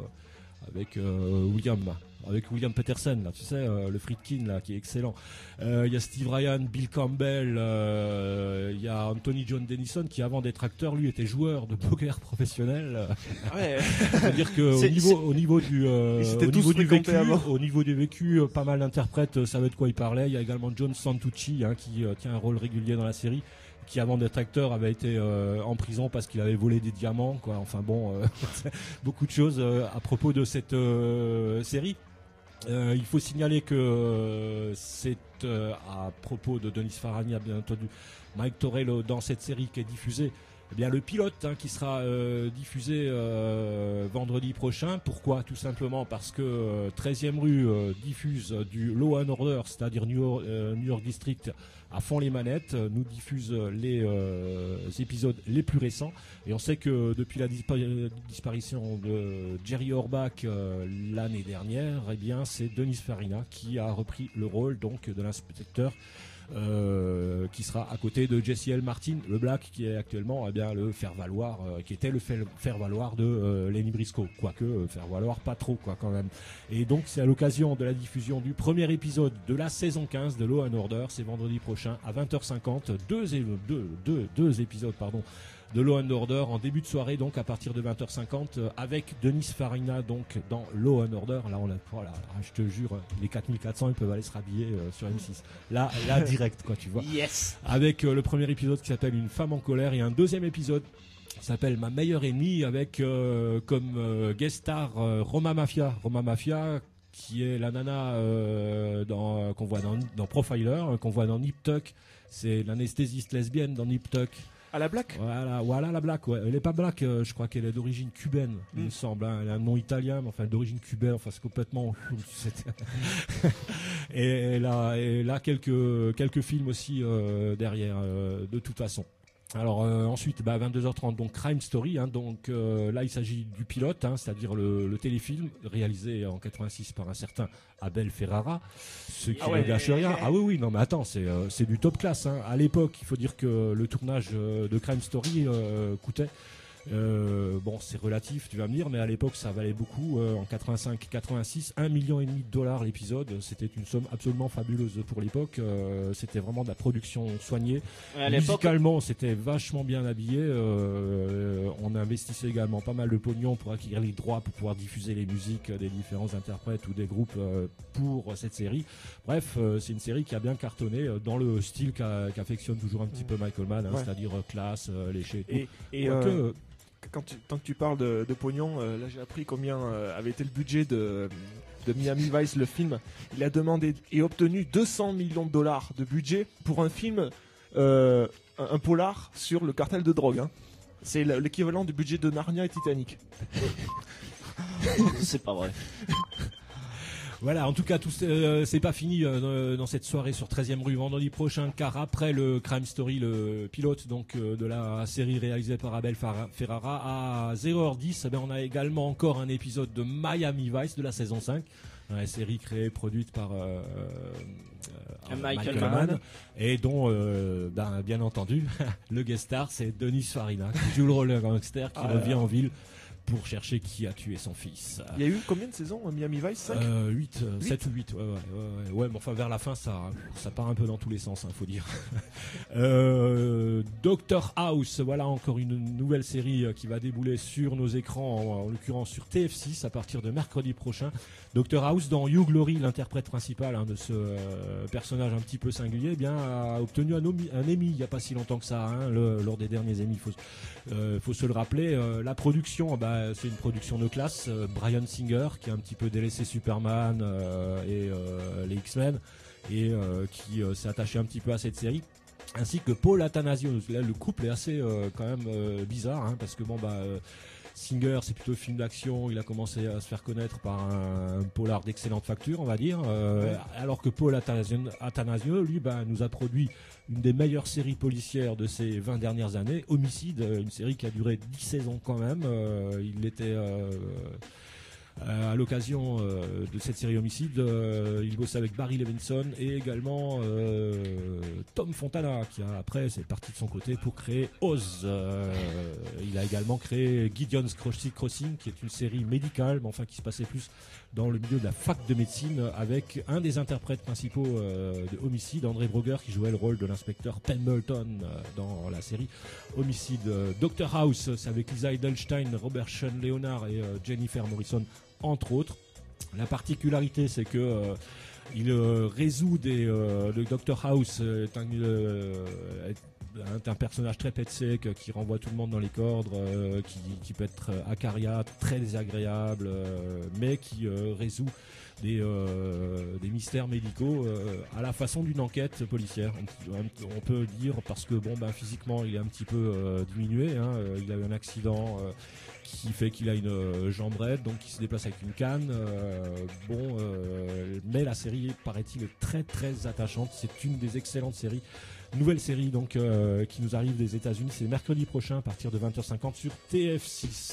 avec euh, William. Avec William Peterson, là, tu sais, euh, le Friedkin, là, qui est excellent. Euh, Il y a Steve Ryan, Bill Campbell, euh, il y a Anthony John Dennison, qui avant d'être acteur, lui, était joueur de poker professionnel. Ouais. C'est-à-dire que au C'est- niveau, au niveau du, euh, Ils s'étaient au tous niveau du fréquentés vécu, avant. au niveau du vécu, euh, pas mal d'interprètes euh, savaient de quoi il parlait. Il y a également John Santucci, hein, qui euh, tient un rôle régulier dans la série, qui avant d'être acteur avait été euh, en prison parce qu'il avait volé des diamants, quoi. Enfin bon, euh, beaucoup de choses euh, à propos de cette euh, série. Euh, il faut signaler que euh, c'est euh, à propos de Denis Faragna, bien entendu, Mike Torello, dans cette série qui est diffusée. Eh bien, le pilote, hein, qui sera euh, diffusé euh, vendredi prochain. Pourquoi? Tout simplement parce que euh, treizième rue euh, diffuse euh, du Law and Order, c'est-à-dire New York, euh, New York District, à fond les manettes, euh, nous diffuse euh, les euh, épisodes les plus récents. Et on sait que depuis la dispa- disparition de Jerry Orbach euh, l'année dernière, eh bien, c'est Denis Farina qui a repris le rôle donc de l'inspecteur. Euh, qui sera à côté de Jesse L. Martin, le Black, qui est actuellement eh bien le faire valoir, euh, qui était le faire valoir de euh, Lenny Briscoe, quoique euh, faire valoir pas trop, quoi, quand même. Et donc c'est à l'occasion de la diffusion du premier épisode de la saison quinze de Law and Order, c'est vendredi prochain à vingt heures cinquante, deux, é- deux, deux, deux épisodes, pardon, de Law and Order en début de soirée, donc à partir de vingt heures cinquante, euh, avec Denis Farina donc dans Law and Order. Là on a, voilà, je te jure, les quatre mille quatre cents ils peuvent aller se rhabiller euh, sur M six. Là, là direct, quoi, tu vois. Yes. Avec euh, le premier épisode qui s'appelle Une femme en colère et un deuxième épisode qui s'appelle Ma meilleure ennemie, avec euh, comme euh, guest star euh, Roma Mafia. Roma Mafia, qui est la nana euh, dans, qu'on voit dans, dans Profiler, euh, qu'on voit dans Nip Tuck. C'est l'anesthésiste lesbienne dans Nip Tuck. À la black. Voilà, voilà la black, ouais. Elle est pas black, euh, je crois qu'elle est d'origine cubaine, il Mm. me semble, hein. Elle a un nom italien, mais enfin d'origine cubaine, enfin c'est complètement. C'était- et elle a, elle a quelques, quelques films aussi euh, derrière, euh, de toute façon. Alors euh, ensuite, bah, vingt-deux heures trente, donc Crime Story, hein, donc euh, là il s'agit du pilote, hein, c'est-à-dire le, le téléfilm réalisé en quatre-vingt-six par un certain Abel Ferrara, ce qui Ah ouais. ne gâche rien. Ah oui oui, non mais attends, c'est euh, c'est du top classe, hein. À l'époque, il faut dire que le tournage euh, de Crime Story euh, coûtait. Euh, bon, c'est relatif, tu vas me dire, mais à l'époque ça valait beaucoup. Euh, en quatre-vingt-cinq quatre-vingt-six, un million et demi de dollars l'épisode. C'était une somme absolument fabuleuse pour l'époque. Euh, c'était vraiment de la production soignée. Ouais, à l'époque- Musicalement, c'était vachement bien habillé. Euh, on investissait également pas mal de pognon pour acquérir les droits pour pouvoir diffuser les musiques des différents interprètes ou des groupes euh, pour cette série. Bref, euh, c'est une série qui a bien cartonné euh, dans le style qu'a- qu'affectionne toujours un petit peu Michael Mann, hein, Ouais. c'est-à-dire euh, classe, euh, léché. Et, et Quoique, euh, quand tu, tant que tu parles de, de pognon, euh, là j'ai appris combien euh, avait été le budget de, de Miami Vice, le film. Il a demandé et obtenu deux cents millions de dollars de budget pour un film, euh, un, un polar sur le cartel de drogue, hein. C'est le- l'équivalent du budget de Narnia et Titanic. C'est pas vrai. Voilà, en tout cas, tout c'est euh, c'est pas fini euh, dans cette soirée sur treizième rue vendredi prochain, car après le Crime Story, le pilote donc euh, de la série réalisée par Abel Farra- Ferrara, à zéro heure dix, eh bien, on a également encore un épisode de Miami Vice de la saison cinq, la série créée, produite par euh, euh, Michael Mann. et dont, euh, ben, bien entendu, le guest star, c'est Denis Farina, qui joue le rôle d'un gangster qui Ah là revient là. en ville pour chercher qui a tué son fils. Il y a eu combien de saisons euh, Miami Vice? cinq Euh, huit, Huit sept ou huit, ouais, ouais, ouais, ouais. Ouais, mais enfin vers la fin, ça, ça part un peu dans tous les sens, hein, faut dire. euh, Doctor House, voilà encore une nouvelle série euh, qui va débouler sur nos écrans, en, en l'occurrence sur T F six à partir de mercredi prochain. Doctor House, dans Hugh Laurie, l'interprète principal, hein, de ce euh, personnage un petit peu singulier, eh bien a obtenu un, Omi- un Emmy il n'y a pas si longtemps que ça, hein, le- lors des derniers Emmy. Faut, euh, faut se le rappeler. Euh, la production, bah, c'est une production de classe. Euh, Bryan Singer, qui a un petit peu délaissé Superman euh, et euh, les X-Men, et euh, qui euh, s'est attaché un petit peu à cette série, ainsi que Paul Attanasio. Là, le couple est assez euh, quand même euh, bizarre, hein, parce que bon bah euh, Singer, c'est plutôt film d'action. Il a commencé à se faire connaître par un, un polar d'excellente facture, on va dire. Euh, Ouais. Alors que Paul Attanasio, Attanasio, lui, bah, nous a produit une des meilleures séries policières de ces vingt dernières années, Homicide, une série qui a duré dix saisons quand même. Euh, il était euh, euh, à l'occasion euh, de cette série Homicide, euh, il bossait avec Barry Levinson et également euh, Tom Fontana, qui a après c'est parti de son côté pour créer Oz. Euh, il a également créé Gideon's Crossing, qui est une série médicale, mais enfin qui se passait plus dans le milieu de la fac de médecine, avec un des interprètes principaux euh, de Homicide, André Broger, qui jouait le rôle de l'inspecteur Pemberton euh, dans la série Homicide. Euh, Doctor House, c'est avec Lisa Edelstein, Robert Sean Leonard et euh, Jennifer Morrison, entre autres. La particularité, c'est que euh, il euh, résout des. Euh, le Doctor House est un, euh, est un personnage très pet sec euh, qui renvoie tout le monde dans les cordes, euh, qui, qui peut être euh, acariâtre, très désagréable, euh, mais qui euh, résout des, euh, des mystères médicaux euh, à la façon d'une enquête policière. On, on peut dire, parce que bon, ben, physiquement, il est un petit peu euh, diminué. Hein, euh, il a eu un accident. Euh, qui fait qu'il a une euh, jambe raide, donc il se déplace avec une canne. Euh, bon, euh, mais la série, paraît-il, est très très attachante. C'est une des excellentes séries. Nouvelle série donc euh, qui nous arrive des États-Unis. C'est mercredi prochain à partir de vingt heures cinquante sur T F six.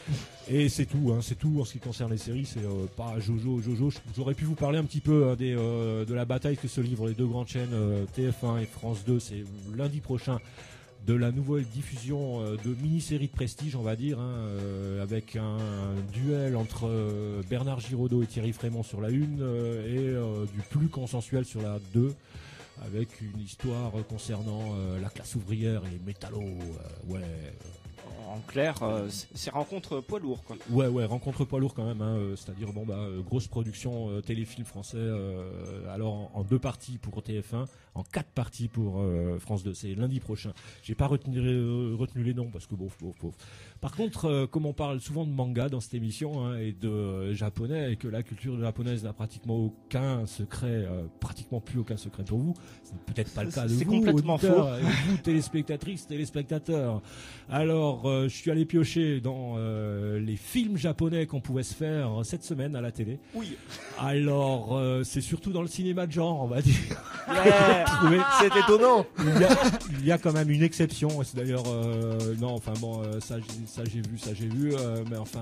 Et c'est tout, hein, c'est tout en ce qui concerne les séries. C'est euh, pas Jojo, Jojo. J'aurais pu vous parler un petit peu hein, des, euh, de la bataille que se livrent les deux grandes chaînes euh, T F un et France deux. C'est lundi prochain, de la nouvelle diffusion euh, de mini-séries de prestige, on va dire, hein, euh, avec un, un duel entre euh, Bernard Giraudot et Thierry Frémont sur la une euh, et euh, du plus consensuel sur la deux, avec une histoire euh, concernant euh, la classe ouvrière et les métallos. Euh, ouais. En clair, euh, c'est c'est rencontre poids lourd, quoi. Ouais, ouais, rencontre poids lourd quand même, hein, euh, c'est-à-dire bon bah euh, grosse production euh, téléfilm français, euh, alors en, en deux parties pour T F un, en quatre parties pour euh, France deux. C'est lundi prochain. J'ai pas retenu, euh, retenu les noms parce que bon, bon, bon. Par contre, euh, comme on parle souvent de manga dans cette émission hein, et de euh, japonais, et que la culture japonaise n'a pratiquement aucun secret, euh, pratiquement plus aucun secret pour vous, c'est peut-être pas le cas de C'est vous, complètement auditeurs, faux. et vous téléspectatrices, téléspectateurs. Alors, euh, je suis allé piocher dans euh, les films japonais qu'on pouvait se faire cette semaine à la télé. Oui. Alors, euh, c'est surtout dans le cinéma de genre, on va dire. Yeah. Trouvé. C'est étonnant. Il y, a, il y a quand même une exception. Et c'est d'ailleurs, euh, non, enfin bon, euh, ça, j'ai- ça j'ai vu, ça j'ai vu, euh, mais enfin,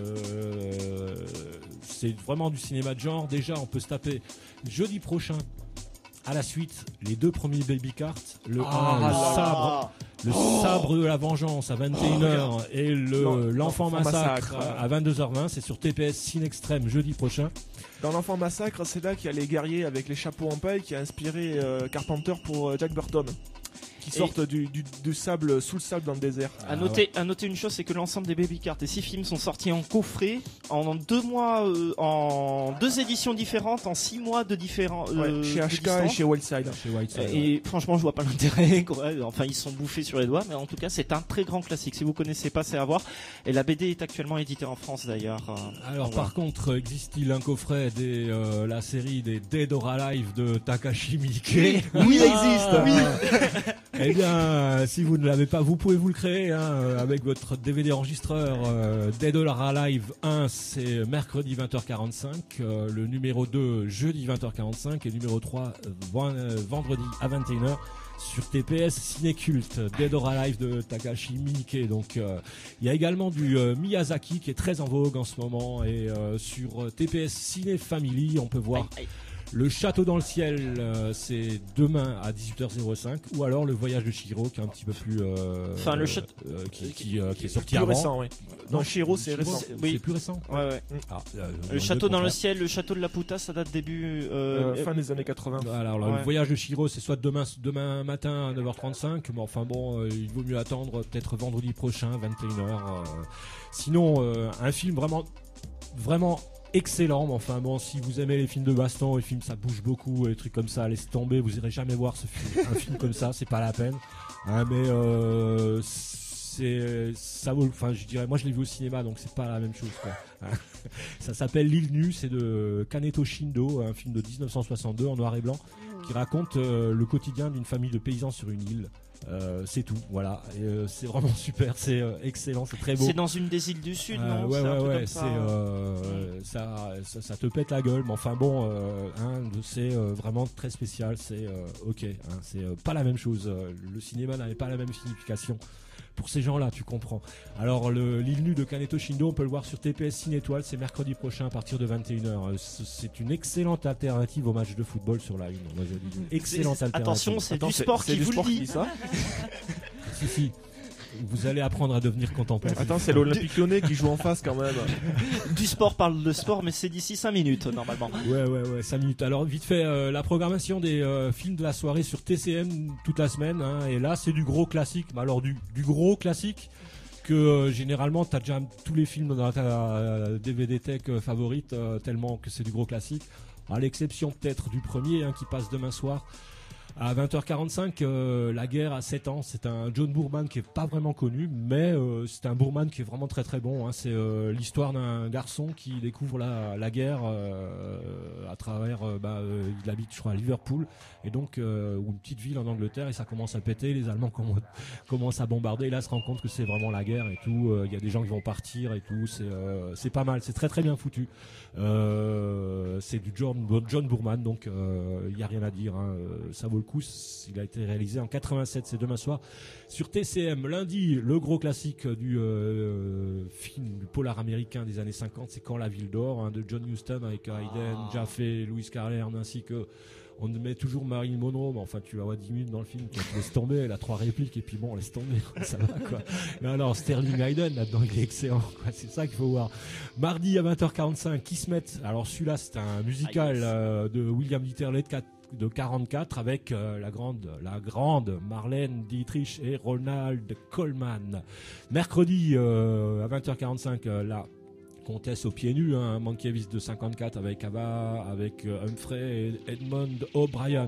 euh, c'est vraiment du cinéma de genre. Déjà, on peut se taper jeudi prochain. À la suite, les deux premiers Baby Cart, le Ah un, là le là. sabre, le Oh. sabre de la vengeance à vingt et une heures et le Non, l'enfant l'enfant massacre, massacre. à vingt-deux heures vingt. C'est sur T P S Cine Extrême jeudi prochain. Dans l'enfant massacre, c'est là qu'il y a les guerriers avec les chapeaux en paille qui a inspiré euh, Carpenter pour euh, Jack Burton, qui Et- sortent du, du, du sable, sous le sable dans le désert. À noter, à noter une chose, c'est que l'ensemble des Baby Cart et six films sont sortis en coffret en deux mois, euh, en deux éditions différentes, en six mois de différents. euh, Ouais, chez de H K et distance. chez Wildside. Chez Whiteside, Et franchement, je vois pas l'intérêt. quoi. Enfin, ils sont bouffés sur les doigts, mais en tout cas, c'est un très grand classique. Si vous connaissez pas, c'est à voir. Et la B D est actuellement éditée en France d'ailleurs. Euh, Alors voilà. par contre, existe-t-il un coffret des euh, la série des Dead or Alive de Takashi Miike? Oui, il existe. Oui. Eh bien, si vous ne l'avez pas, vous pouvez vous le créer hein, euh, avec votre D V D enregistreur. euh, Dead or Alive un, c'est mercredi vingt heures quarante-cinq, euh, le numéro deux jeudi vingt heures quarante-cinq et le numéro trois euh, ven- euh, vendredi à vingt et une heures. Sur T P S Cinéculte, Dead or Alive de Takashi Miike. Donc, euh, il y a également du euh, Miyazaki qui est très en vogue en ce moment. Et euh, sur T P S Ciné Family, on peut voir Aïe, aïe. Le Château dans le ciel, euh, c'est demain à dix-huit heures cinq. Ou alors Le Voyage de Chihiro, qui est un petit peu plus, euh, Enfin, le château- euh, qui, qui, euh, qui est sorti Plus avant. récent, oui. Non, Chihiro, c'est Chihiro, récent. c'est- Oui. C'est plus récent. Ouais, ouais. Ah, euh, Le les château deux dans le contraires. ciel, le château de la Puta, ça date début. Euh, Euh, fin des années quatre-vingts. Alors, le Ouais. voyage de Chihiro, c'est soit demain, demain matin à neuf heures trente-cinq, mais enfin bon, euh, il vaut mieux attendre peut-être vendredi prochain, vingt et une heures. euh. Sinon, euh, un film vraiment, vraiment excellent. Mais enfin bon, si vous aimez les films de baston, les films ça bouge beaucoup, et les trucs comme ça, laissez tomber, vous irez jamais voir ce film, un film comme ça, c'est pas la peine. Hein, mais euh, c'est ça vaut, enfin je dirais, moi je l'ai vu au cinéma, donc c'est pas la même chose quoi. Hein. Ça s'appelle L'île nue, c'est de Kaneto Shindo, un film de dix-neuf cent soixante-deux en noir et blanc qui raconte euh, le quotidien d'une famille de paysans sur une île. Euh, c'est tout, voilà. Et, euh, c'est vraiment super, c'est euh, excellent, c'est très beau. C'est dans une des îles du Sud, Euh, non? ouais, C'est un ouais, truc ouais, comme c'est ça. euh, ça, ça, ça te pète la gueule, mais enfin bon, euh, hein, c'est euh, vraiment très spécial. C'est euh, ok, hein, c'est euh, pas la même chose. Euh, Le cinéma n'avait pas la même signification. Pour ces gens-là, tu comprends. Alors, le- l'île nue de Kaneto Shindo, on peut le voir sur T P S Ciné Étoile, c'est mercredi prochain à partir de vingt et une heures. Euh, c- C'est une excellente alternative au match de football sur la une. Moi, je dis. Excellente C'est- alternative. attention, c'est Attends, du c'est- sport c'est qui du vous sport le qui dit. dit ça Si, si. Vous allez apprendre à devenir contemplatif. Attends, c'est l'Olympique Lyonnais qui joue en face quand même. Du sport parle de sport, mais c'est d'ici cinq minutes normalement. Ouais, ouais, ouais, cinq minutes. Alors, vite fait, euh, la programmation des euh, films de la soirée sur T C M toute la semaine. Hein, et là, c'est du gros classique. Mais alors, du, du gros classique que euh, généralement, t'as déjà tous les films dans ta euh, D V D tech euh, favorite, euh, tellement que c'est du gros classique. À l'exception peut-être du premier hein, qui passe demain soir. À vingt heures quarante-cinq, euh, La guerre à sept ans, c'est un John Boorman qui est pas vraiment connu, mais euh, c'est un Boorman qui est vraiment très très bon. Hein. C'est euh, l'histoire d'un garçon qui découvre la, la guerre euh, à travers, euh, bah, euh, il habite je crois à Liverpool, et donc euh, ou une petite ville en Angleterre, et ça commence à péter, les Allemands comm- commencent à bombarder, et là se rend compte que c'est vraiment la guerre et tout. Il y a des gens qui vont partir et tout, c'est euh, c'est pas mal, c'est très très bien foutu. Euh, c'est du John, John Boorman, donc il euh, y a rien à dire. Hein. Ça vaut le coup. Il a été réalisé en quatre-vingt-sept, c'est demain soir sur T C M. Lundi, le gros classique du euh, film du polar américain des années cinquante, c'est Quand la ville dort, hein, de John Huston avec Hayden, Jaffe, Louis Carlern, ainsi que on met toujours Marilyn Monroe, mais enfin tu vas voir dix minutes dans le film, tu laisses tomber, elle a trois répliques et puis bon, laisse tomber, quoi, ça va quoi. Mais alors Sterling Hayden là-dedans, il est excellent, quoi, c'est ça qu'il faut voir. Mardi à vingt heures quarante-cinq, Kismet. Alors celui-là, c'est un musical euh, de William Dieterle de quarante-quatre avec euh, la grande, la grande Marlène Dietrich et Ronald Coleman. Mercredi euh, à vingt heures quarante-cinq, euh, la Comtesse aux pieds nus, hein, Mankiewicz de cinquante-quatre avec Ava, avec euh, Humphrey et Edmond O'Brien.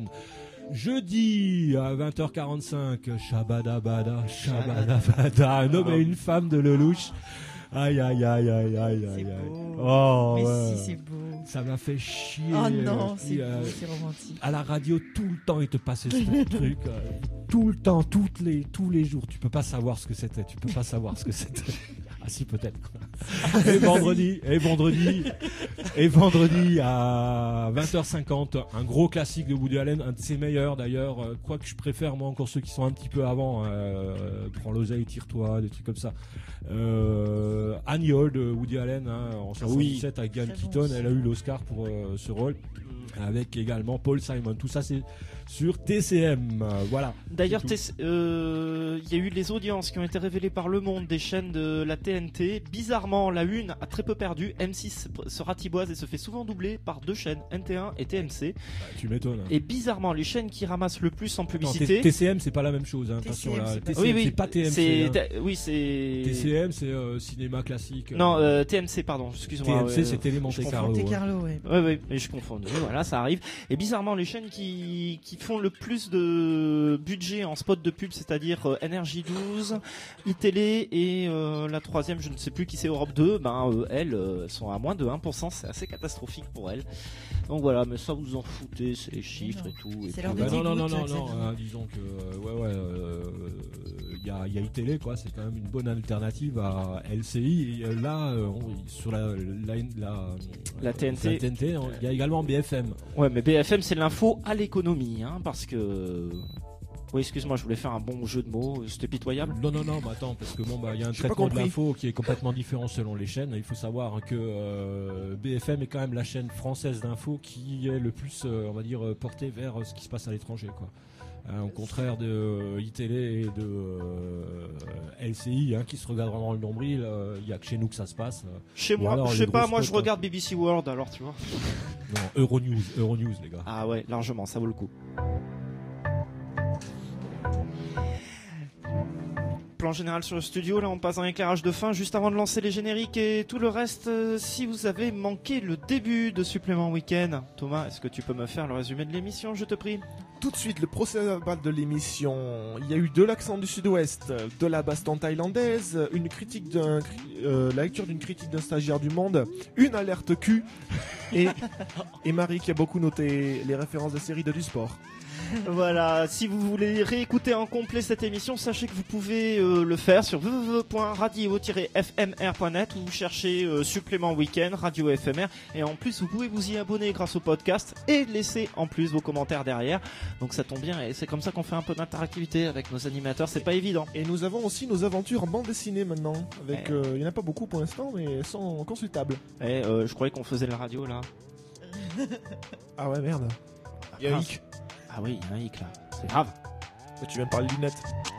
Jeudi à vingt heures quarante-cinq, Shabadabada, Shabadabada, un homme et une femme de Lelouch. Aïe aïe aïe aïe aïe aïe aïe. Oh, Mais ouais. si, c'est beau. Ça m'a fait chier. Oh non, c'est Euh, beau, c'est romantique. À la radio, tout le temps, il te passait ce truc. euh, tout le temps, toutes les, tous les jours. Tu peux pas savoir ce que c'était. Tu peux pas savoir ce que c'était. Ah si, peut-être. quoi. Et vendredi, et vendredi, et vendredi à vingt heures cinquante, un gros classique de Woody Allen, un de ses meilleurs d'ailleurs. euh, Quoique je préfère moi encore ceux qui sont un petit peu avant. Euh, Prends l'oseille, tire-toi, des trucs comme ça. Euh, Annie Hall de Woody Allen hein, en soixante-dix-sept avec Diane Très Keaton, bon aussi. elle a eu l'Oscar pour euh, ce rôle, avec également Paul Simon. Tout ça c'est sur T C M. Euh, voilà. D'ailleurs, C'est tout. T- euh, il y a eu les audiences qui ont été révélées par Le Monde des chaînes de la T N T. Bizarrement, la une a très peu perdu. M six se ratiboise et se fait souvent doubler par deux chaînes, N T un et T M C. Bah, tu m'étonnes. hein. Et bizarrement, les chaînes qui ramassent le plus en Attends, publicité. T- TCM c'est pas la même chose. Hein, attention T C M, là. c'est pas- T C M oui, oui, c'est pas T M C. c'est- hein. t- Oui, c'est. T C M c'est euh, cinéma classique. euh, Non, euh, T M C, pardon, excuse-moi. T M C ouais, c'est Télé Monte je confonds. Carlo. Monte hein. Carlo, ouais. Ouais, ouais, mais je confonds. Oui, voilà, ça arrive. Et bizarrement, les chaînes qui, qui font le plus de budget en spot de pub, c'est-à-dire euh, N R J douze, iTélé et euh, la troisième, je ne sais plus qui c'est, Europe deux, ben euh, elles euh, sont à moins de un pour cent, c'est assez catastrophique pour elles. Donc voilà, mais ça vous en foutez, c'est les chiffres et tout. Et C'est puis, leur Bah de non, non, non, dégoûte, non, non, exactement. hein, disons que, euh, ouais, ouais, il y a, y a iTélé, quoi, c'est quand même une bonne alternative à L C I. Et euh, là, euh, on- sur la, la, la, La T N T. la T N T, il y a également B F M. Ouais, mais B F M, c'est l'info à l'économie, hein, parce que. Oui, excuse-moi, je voulais faire un bon jeu de mots, c'était pitoyable. Non, non, non, mais attends, parce que bon, bah, il y a un J'ai pas traitement de compris. l'info qui est complètement différent selon les chaînes. Il faut savoir hein, que euh, B F M est quand même la chaîne française d'info qui est le plus, euh, on va dire, euh, portée vers euh, ce qui se passe à l'étranger, quoi. Hein, au contraire de euh, iTélé et de euh, L C I, hein, qui se regardent vraiment le nombril, euh, il y a que chez nous que ça se passe. euh. Chez Ou moi, alors je les sais pas, grosses moi je notes, hein. regarde B B C World, alors tu vois. Non, Euronews, Euronews, les gars. Ah ouais, largement, ça vaut le coup. Plan général sur le studio, là on passe un éclairage de fin juste avant de lancer les génériques et tout le reste. euh, si vous avez manqué le début de Supplément Week-end, Thomas, est-ce que tu peux me faire le résumé de l'émission, je te prie? Tout de suite, le procès-verbal de l'émission. Il y a eu de l'accent du sud-ouest, de la baston thaïlandaise, une critique d'un, euh, la lecture d'une critique d'un stagiaire du Monde, une alerte Q, et, et Marie qui a beaucoup noté les références des séries de du sport. Voilà, si vous voulez réécouter en complet cette émission, sachez que vous pouvez euh, le faire sur w w w point radio tiret f m r point net ou chercher euh, supplément week-end Radio F M R, et en plus vous pouvez vous y abonner grâce au podcast et laisser en plus vos commentaires derrière. Donc ça tombe bien et c'est comme ça qu'on fait un peu d'interactivité avec nos animateurs, c'est pas évident. Et nous avons aussi nos aventures en bande dessinée maintenant. Avec, Eh. euh, il n'y en a pas beaucoup pour l'instant, mais elles sont consultables. Et euh, je croyais qu'on faisait la radio là. Ah ouais, merde. Il y a un Ah, hic. Ah oui, il y a un hic là, c'est grave. Tu viens de parler de lunettes.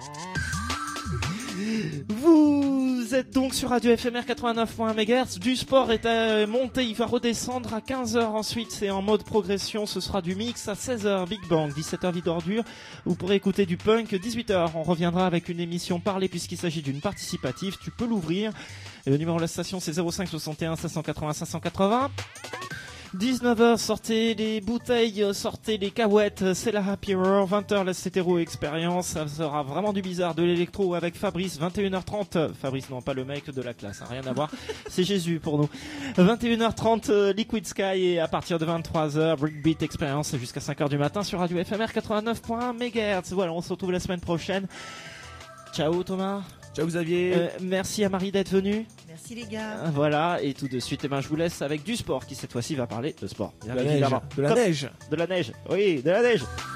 Vous êtes donc sur Radio F M R quatre-vingt-neuf point un mégahertz. Du sport est à monter, il va redescendre à quinze heures ensuite. C'est en mode progression, ce sera du mix à seize heures Big Bang, dix-sept heures Vide Ordure. Vous pourrez écouter du punk, dix-huit heures. On reviendra avec une émission parlée puisqu'il s'agit d'une participative. Tu peux l'ouvrir. Et le numéro de la station c'est zéro cinq soixante et un cinq cent quatre-vingts cinq cent quatre-vingts. dix-neuf heures, sortez les bouteilles, sortez les cahuètes, c'est la Happy Hour. vingt heures, la Cétéro Expérience, ça sera vraiment du bizarre, de l'électro avec Fabrice. vingt et une heures trente, Fabrice non, pas le mec de la classe, hein, rien à voir, c'est Jésus pour nous. vingt et une heures trente, euh, Liquid Sky, et à partir de vingt-trois heures, Breakbeat Expérience jusqu'à cinq heures du matin sur Radio F M R quatre-vingt-neuf point un mégahertz. Voilà, on se retrouve la semaine prochaine. Ciao Thomas. Ciao Xavier. Euh, merci à Marie d'être venue. Merci les gars. Euh, Voilà, et tout de suite, eh ben, je vous laisse avec du sport qui cette fois-ci va parler de sport. Bien De la neige. évidemment. De la Comme- neige. De la neige, oui, de la neige.